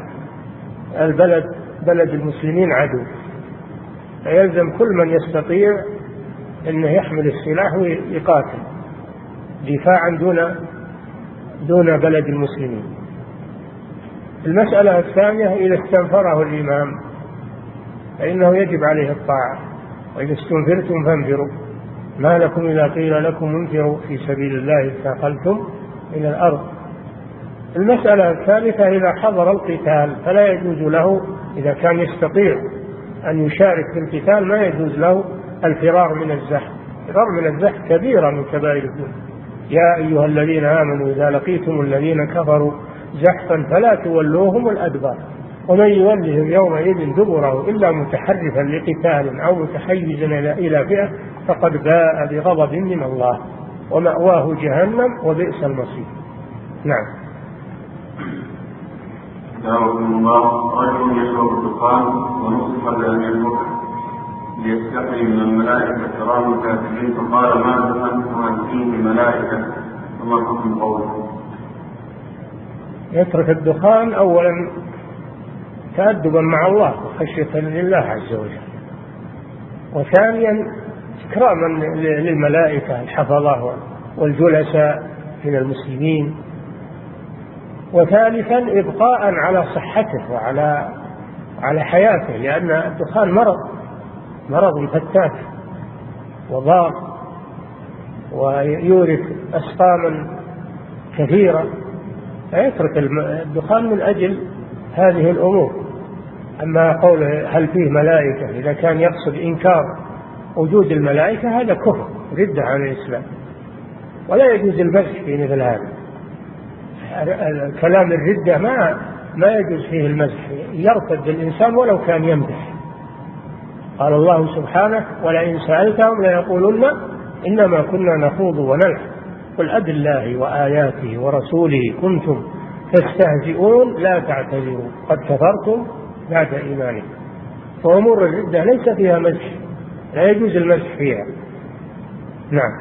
بلد المسلمين عدو، فيلزم كل من يستطيع أنه يحمل السلاح ويقاتل دفاعا دون بلد المسلمين. المسألة الثانية إذا استنفره الإمام فإنه يجب عليه الطاعة، وإذا استنفرتم فانفروا ما لكم إذا قيل لكم انفروا في سبيل الله اثاقلتم إلى الأرض. المسألة الثالثة إذا حضر القتال فلا يجوز له، إذا كان يستطيع أن يشارك في القتال ما يجوز له الفرار من الزحف. الفرار من الزحف كبيرة من كبائر الذنوب، يا أيها الذين آمنوا إذا لقيتم الذين كفروا زحفا فلا تولوهم الأدبار ومن يولهم يومئذ دبره إلا متحرفا لقتال أو متحيزا إلى فئة فقد باء بغضب من الله ومأواه جهنم وبئس المصير. نعم. دعوكم الله. رجل يشرب الدخان ونصح بأن يتركه ليستحي من الملائكة الكرام الكاتبين فقال ما دخلت عن فيه الملائكة فما حكم قوله؟ يترك الدخان أولا تأدبا مع الله وخشية لله عز وجل، وثانيا إكراما للملائكة الحفظة والجلساء من المسلمين، وثالثا إبقاء على صحته وعلى حياته، لأن الدخان مرض فتاك وضار ويورث أسقاما كثيرة، فيترك الدخان من أجل هذه الأمور. أما قوله هل فيه ملائكة إذا كان يقصد إنكار وجود الملائكة هذا كفر ردة عن الإسلام، ولا يجوز المزح في مثل هذا. كلام الردة ما يجوز فيه المزح، يرتد الإنسان ولو كان يمدح. قال الله سبحانه ولئن سألتهم ليقولن إنما كنا نخوض ونلعب قل أبالله وآياته ورسوله كنتم تستهزئون لا تعتذروا قد كفرتم بعد إيمانكم. فأمور الردة ليس فيها مزح، لا يجوز المزح فيها. نعم.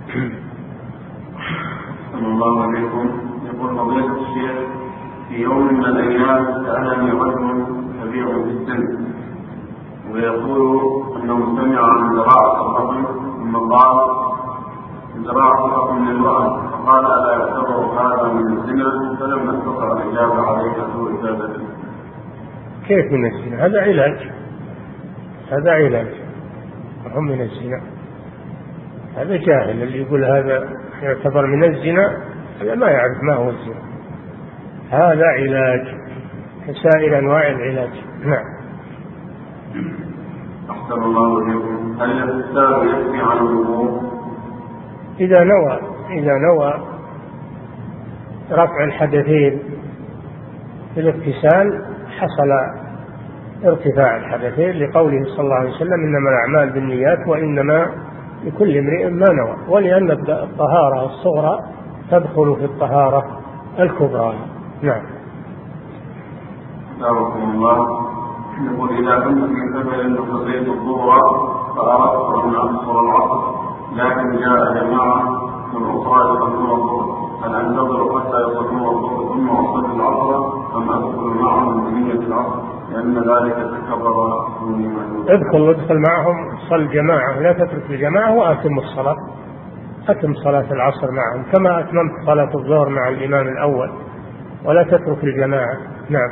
صلى الله عليكم. يقول فضيلة الشيخ في يوم من الأيام سألني رجل كبير في السن ويقول أنه سمع عن زراعة الرجل ثم قال زراعة الرجل للمرأة فقال ألا يعتبر هذا من الزنا؟ فلم نستطع الإجابة عليه سوء إجابته. كيف من الزنا؟ هذا علاج هم من الزنا. هذا جاهل اللي يقول هذا يعتبر من الزنا، هذا ما يعرف ما هو الزنا. هذا علاج كسائر أنواع العلاج. نعم. أحسن الله إليكم. هل الإنسان يكفي عن الوضوء إذا نوى رفع الحدثين في الاغتسال حصل ارتفاع الحدثين لقوله صلى الله عليه وسلم إنما الأعمال بالنيات وإنما لكل امرئ ما نوى، ولأن الطهارة الصغرى تدخل في الطهارة الكبرى. نعم. دعوكم الله. يقول إذا كنت في سفر فصليت الظهر فأردت أن أقصر العصر لكن جاء جماعة من أخرى يصلون الظهر، هل أنتظر حتى يصلون الظهر ثم أصلي العصر أم أدخل معهم بنية العصر لأن ذلك تكرر دوني معلوم؟ ادخل معهم صل جماعة، لا تترك الجماعة وأتم الصلاة، أتم صلاة العصر معهم كما أتممت صلاة الظهر مع الإمام الأول، ولا تترك الجماعة. نعم.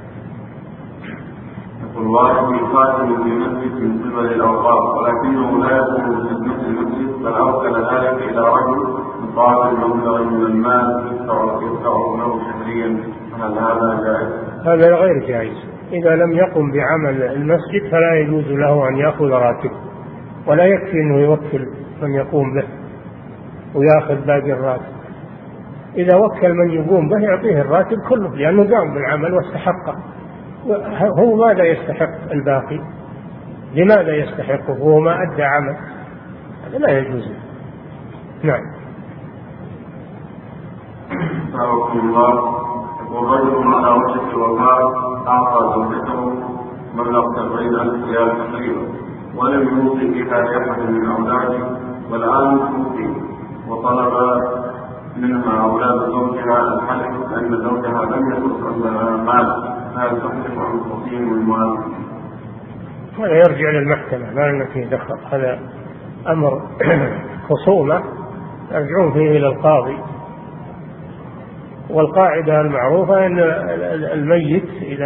يقول واحد يقاتل في مسجد من قبل الأوقاف ولكنه لا يدخل في المسجد بل أرسل ذلك إلى رجل يقاتل مبلغ من المال يدفع له شهريا، هل هذا جائز؟ هذا غير جائز. إذا لم يقم بعمل المسجد فلا يجوز له أن يأخذ راتب، ولا يكفي أنه يوكل من يقوم به ويأخذ باقي الراتب. إذا وكل من يقوم به يعطيه الراتب كله لأنه قام بالعمل واستحقه. هو ماذا يستحق الباقي؟ لماذا يستحقه وهو ما أدى عمل؟ هذا لا يجوز. نعم. أستغفر الله. يقول رجل على وجه الوفاة أعطى زوجته مبلغ 70,000 ريال تقريبا ولم يوصي بها لأحد من أولاده، والآن توفي وطلب منها أولاد زوجها الحلف لأن زوجها لم يكن عندها مال، هل تحلف عن التصميم والمال؟ هذا يرجع للمحكمة، لا لنا فيه دخل، هذا أمر خصومة يرجعون فيه إلى القاضي. والقاعدة المعروفة أن الميت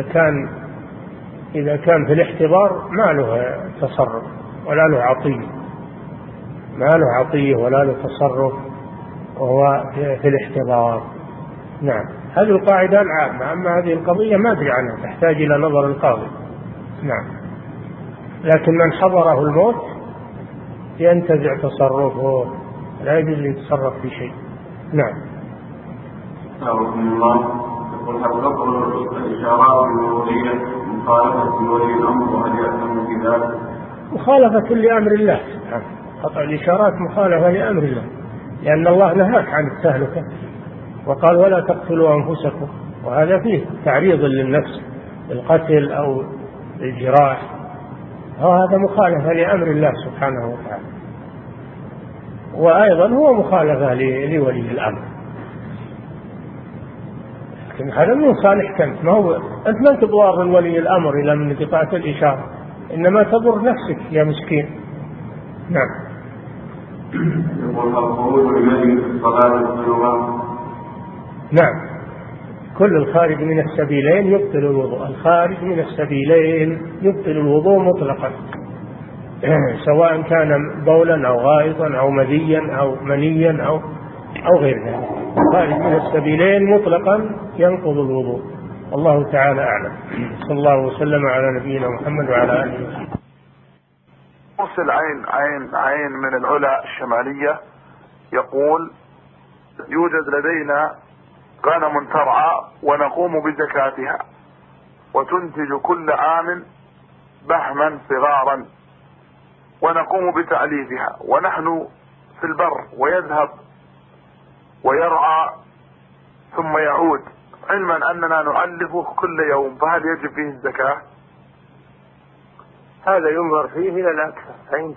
إذا كان في الاحتضار ما له تصرف ولا له عطية، ما له عطية ولا له تصرف وهو في الاحتضار. نعم. هذه القاعدة العامة. أما هذه القضية ما أدري عنها، تحتاج إلى نظر القاضي. نعم. لكن من حضره الموت ينتزع تصرفه، لا يجوز أن يتصرف في شيء. نعم. أعوذ الله. يقول هل تقول الإشارات المرورية مخالفة لولي الأمر وهل يأثم في ذلك؟ مخالفة لأمر الله سبحانه. قطع الإشارات مخالفة لأمر الله، لأن الله نهاك عن التهلكة وقال ولا تقتلوا أنفسكم، وهذا فيه تعريض للنفس بالقتل أو الجراح، وهذا مخالفة لأمر الله سبحانه وتعالى، وأيضا هو مخالفة لولي الأمر. لكن هذا من صالحك أنت، ما هو أنت ما تضار ولي الأمر إلى من قطعة الإشارة، إنما تضر نفسك يا مسكين. نعم. يقول الخروج بمجلس الصلاة الظلمات. نعم، كل الخارج من السبيلين يبطل الوضوء، الخارج من السبيلين يبطل الوضوء مطلقا، سواء كان بولا أو غائطا أو مذيا أو منيا أو غير ذلك، الخارج من السبيلين مطلقا ينقض الوضوء. الله تعالى أعلم. صلى الله وسلم على نبينا محمد وعلى آله وسلم. مرسل عين من العلا الشمالية يقول يوجد لدينا غنم ترعى ونقوم بزكاتها وتنتج كل عام بهما صغارا ونقوم بتعليفها، ونحن في البر ويذهب ويرعى ثم يعود، علما أننا نعلفه كل يوم، فهل يجب فيه الزكاة؟ هذا ينظر فيه إلى الأكثر،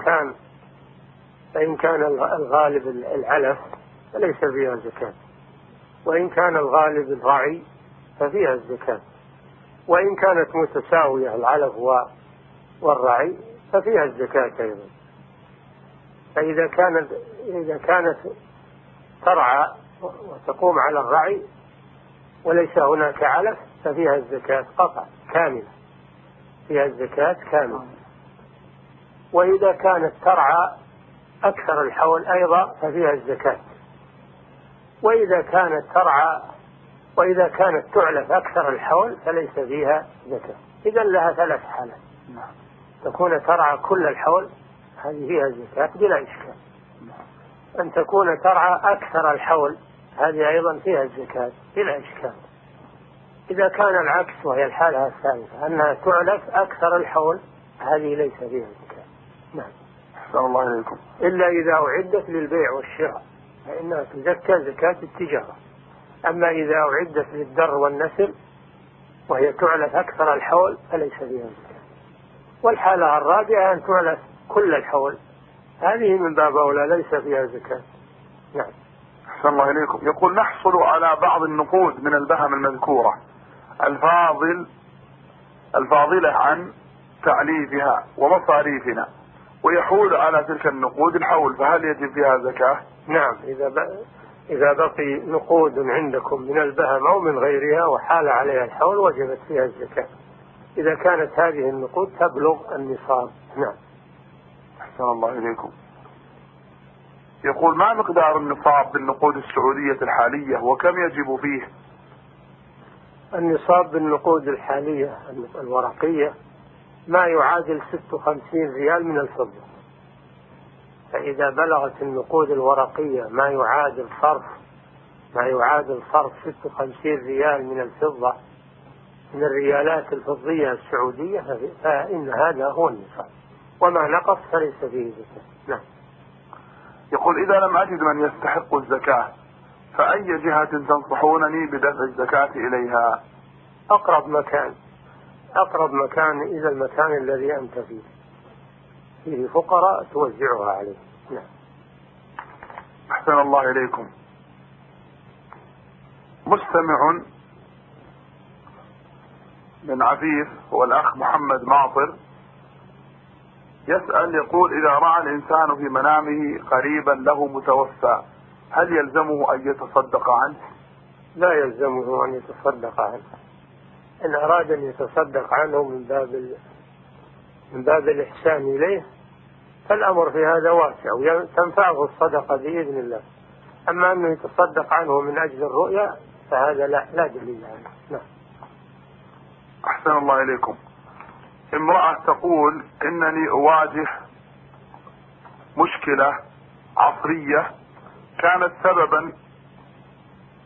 فإن كان الغالب العلف فليس فيها زكاة، وإن كان الغالب الرعي ففيها الزكاة، وإن كانت متساوية العلف والرعي ففيها الزكاة أيضا. فإذا كانت ترعى وتقوم على الرعي وليس هناك علف ففيها الزكاة قطع كاملة، فيها الزكاة كاملة. وإذا كانت ترعى أكثر الحول أيضا ففيها الزكاة. وإذا كانت تعلف أكثر الحول فليس فيها زكاة. إذا لها 3 حالات: تكون ترعى كل الحول هذه فيها الزكاة بلا إشكال، أن تكون ترعى أكثر الحول هذه أيضا فيها الزكاة بلا إشكال. إذا كان العكس وهي الحالة الثالثة أنها تعلف أكثر الحول هذه ليس فيها زكاة. نعم. أحسن الله إليكم. إلا إذا أعدت للبيع والشراء فإنها تزكى زكاة التجارة. أما إذا أعدت للدر والنسل وهي تعلف أكثر الحول فليس فيها زكاة. والحالة الرابعة أن تعلف كل الحول، هذه من باب أولى ليس فيها زكاة. نعم. أحسن الله إليكم. يقول نحصل على بعض النقود من البهم المذكورة الفاضلة عن تعليفها ومصاريفنا، ويحول على تلك النقود الحول، فهل يجب فيها زكاة؟ نعم، إذا بقي نقود عندكم من البهم أو من غيرها وحال عليها الحول وجبت فيها الزكاة، إذا كانت هذه النقود تبلغ النصاب. نعم. أحسن الله إليكم. يقول ما مقدار النصاب بالنقود السعودية الحالية وكم يجب فيه؟ النصاب بالنقود الحالية الورقية ما يعادل 56 ريال من الفضة. فإذا بلغت النقود الورقية ما يعادل صرف 56 ريال من الفضة من الريالات الفضية السعودية فإن هذا هو النصاب، وما نقص فليس فيه زكاة. نعم. يقول إذا لم أجد من يستحق الزكاة فأي جهة تنصحونني بدفع الزكاة إليها؟ أقرب مكان إلى المكان الذي أنت فيه فقراء توزعها عليه. نعم. أحسن الله إليكم. مستمع من عفيف هو الأخ محمد ماطر يسأل، يقول إذا رأى الإنسان في منامه قريبا له متوفى هل يلزمه أن يتصدق عنه؟ لا يلزمه أن يتصدق عنه. إن أراد أن يتصدق عنه من باب الإحسان إليه فالأمر في هذا واسع وتنفعه الصدقة بإذن الله. أما أنه يتصدق عنه من أجل الرؤيا فهذا لا دليل عنه. نعم. أحسن الله إليكم. امرأة تقول إنني أواجه مشكلة عصرية كانت سببا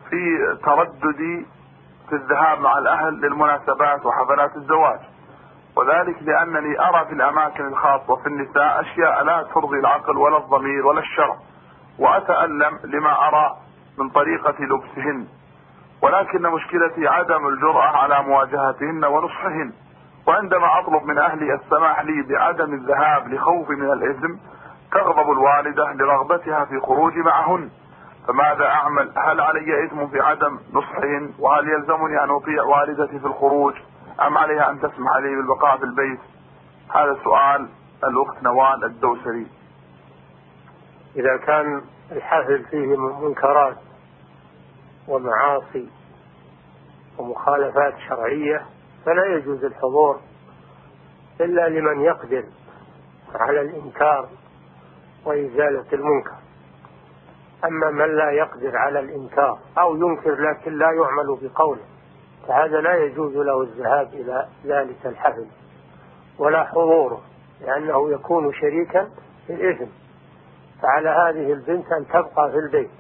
في ترددي في الذهاب مع الأهل للمناسبات وحفلات الزواج، وذلك لأنني أرى في الأماكن الخاصة في النساء أشياء لا ترضي العقل ولا الضمير ولا الشرع، وأتألم لما أرى من طريقة لبسهن، ولكن مشكلتي عدم الجرأة على مواجهتهن ونصحهن. وعندما أطلب من أهلي السماح لي بعدم الذهاب لخوفي من الإثم تغضب الوالدة لرغبتها في خروجي معهن، فماذا أعمل؟ هل علي إثم في عدم نصحهن؟ وهل يلزمني أن أطيع والدتي في الخروج أم عليها أن تسمح لي بالبقاء في البيت؟ هذا سؤال الأخت نوال الدوسري. إذا كان الحفل فيه منكرات ومعاصي ومخالفات شرعية فلا يجوز الحضور إلا لمن يقدر على الإنكار وإزالة المنكر. أما من لا يقدر على الإنكار أو ينكر لكن لا يعمل بقوله فهذا لا يجوز له الذهاب إلى ذلك الحفل ولا حضوره، لأنه يكون شريكا في الإثم. فعلى هذه البنت أن تبقى في البيت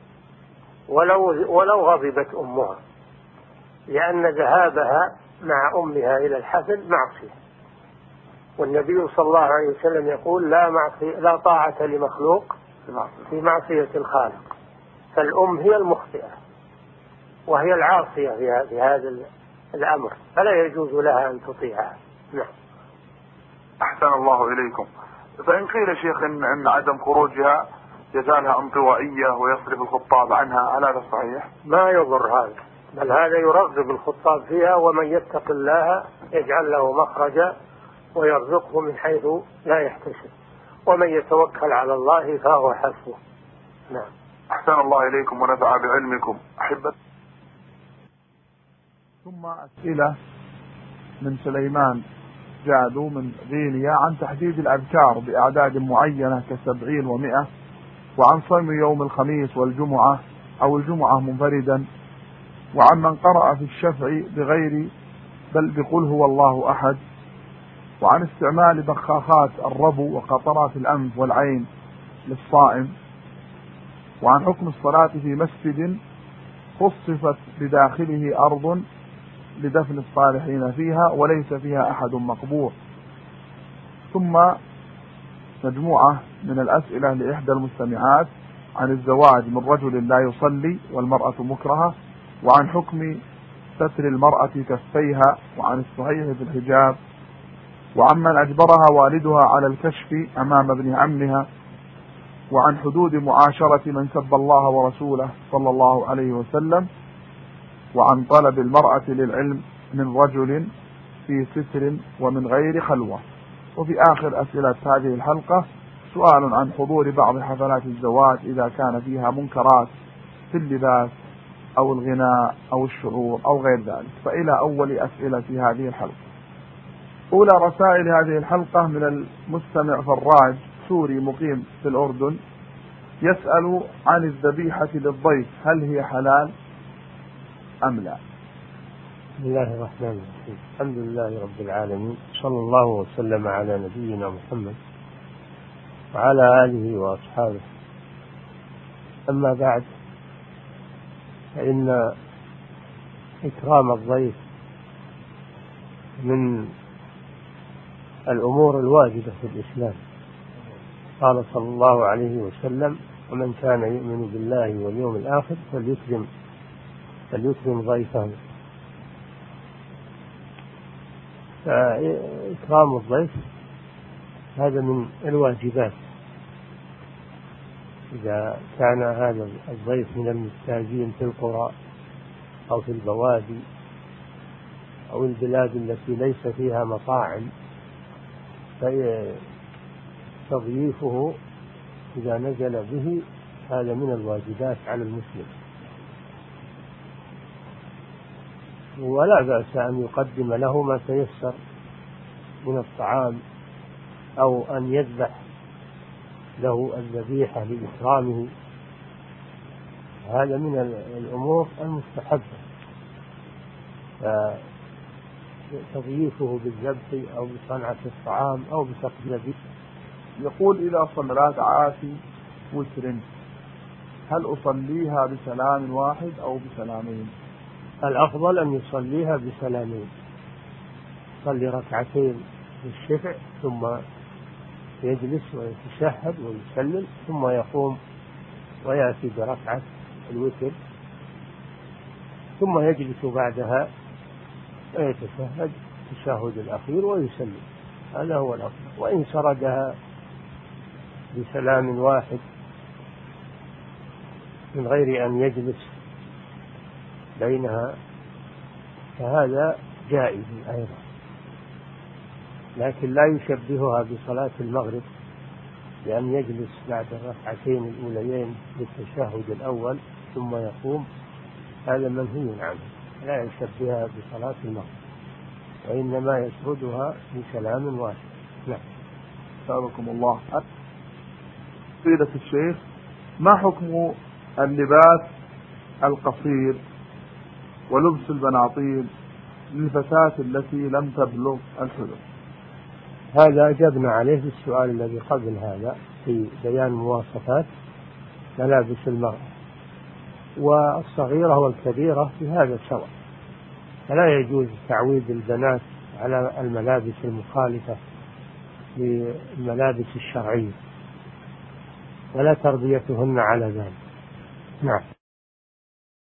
ولو غضبت أمها، لأن ذهابها مع أمها إلى الحفل معصية، والنبي صلى الله عليه وسلم يقول لا طاعة لمخلوق في معصية الخالق، فالأم هي المخطئة وهي العاصية في هذا الأمر، فلا يجوز لها أن تطيعها. نعم. أحسن الله إليكم. فإن قيل شيخ إن عدم خروجها يجعلها انطوائية ويصرف الخطاب عنها، هل هذا صحيح؟ ما يضر هذا، بل هذا يرغب الخطاب فيها، ومن يتق الله يجعل له مخرجا ويرزقه من حيث لا يحتسب، ومن يتوكل على الله فهو حسبه. نعم. أحسن الله إليكم ونفع بعلمكم. أحبة. ثم أسئلة من سليمان جادو من غينيا عن تحديد الأذكار بأعداد معينة ك70 و100، وعن صوم يوم الخميس والجمعة أو الجمعة منفردا، وعن من قرأ في الشفع بغير بل بقل هو الله أحد، وعن استعمال بخاخات الربو وقطرات الأنف والعين للصائم، وعن حكم الصلاة في مسجد خصفت بداخله أرض لدفن الصالحين فيها وليس فيها أحد مقبور. ثم مجموعة من الأسئلة لإحدى المستمعات عن الزواج من رجل لا يصلي والمرأة مكرهة، وعن حكم ستر المرأة كفيها، وعن الصحيح في الحجاب، وعن من أجبرها والدها على الكشف أمام ابن عمها، وعن حدود معاشرة من سب الله ورسوله صلى الله عليه وسلم، وعن طلب المرأة للعلم من رجل في ستر ومن غير خلوة. وفي آخر أسئلة هذه الحلقة سؤال عن حضور بعض حفلات الزواج إذا كان فيها منكرات في اللباس أو الغناء أو الشعور أو غير ذلك. فإلى أول أسئلة في هذه الحلقة. أولى رسائل هذه الحلقة من المستمع فراج سوري مقيم في الأردن، يسأل عن الذبيحة للضيف، هل هي حلال أم لا؟ بسم الله الرحمن الرحيم. الحمد لله رب العالمين، صلى الله وسلم على نبينا محمد وعلى آله وأصحابه. أما بعد، فإن إكرام الضيف من الأمور الواجبة في الإسلام. قال صلى الله عليه وسلم: ومن كان يؤمن بالله واليوم الآخر فليكرم ضيفه. فإكرام الضيف هذا من الواجبات. إذا كان هذا الضيف من المحتاجين في القرى أو في البوادي أو البلاد التي ليس فيها مطاعم، فتضييفه إذا نزل به هذا من الواجبات على المسلم، ولا بأس أن يقدم له ما تيسر من الطعام أو أن يذبح له الذبيحة لإكرامه. هذا من الأمور المستحبة، فتضييفه بالذبح أو بصنعة الطعام أو بتقديم. يقول: إذا صلى ركعات وتر هل أصليها بسلام واحد أو بسلامين؟ الأفضل أن يصليها بسلامين، يصلي ركعتين للشفع ثم يجلس ويتشهد ويسلم ثم يقوم ويأتي بركعة الوتر ثم يجلس بعدها ويتشهد التشهد الأخير ويسلم. هذا هو الأفضل. وإن سردها بسلام واحد من غير أن يجلس بينها فهذا جائز أيضا، لكن لا يشبهها بصلاة المغرب لأن يجلس بعد الركعتين الأوليين للتشهد الأول ثم يقوم، هذا منهي عنه، لا يشبهها بصلاة المغرب وإنما يسردها بسلام واحد. نعم. سألكم الله. سيدة الشيخ، ما حكم اللباس القصير ولبس البناطيل للفتاة التي لم تبلغ الحلم؟ هذا أجبنا عليه في السؤال الذي قبل هذا في بيان مواصفات ملابس المرأة، والصغيرة والكبيرة في هذا سواء، فلا يجوز تعويد البنات على الملابس المخالفة للملابس الشرعية ولا تربيتهن على ذلك. نعم.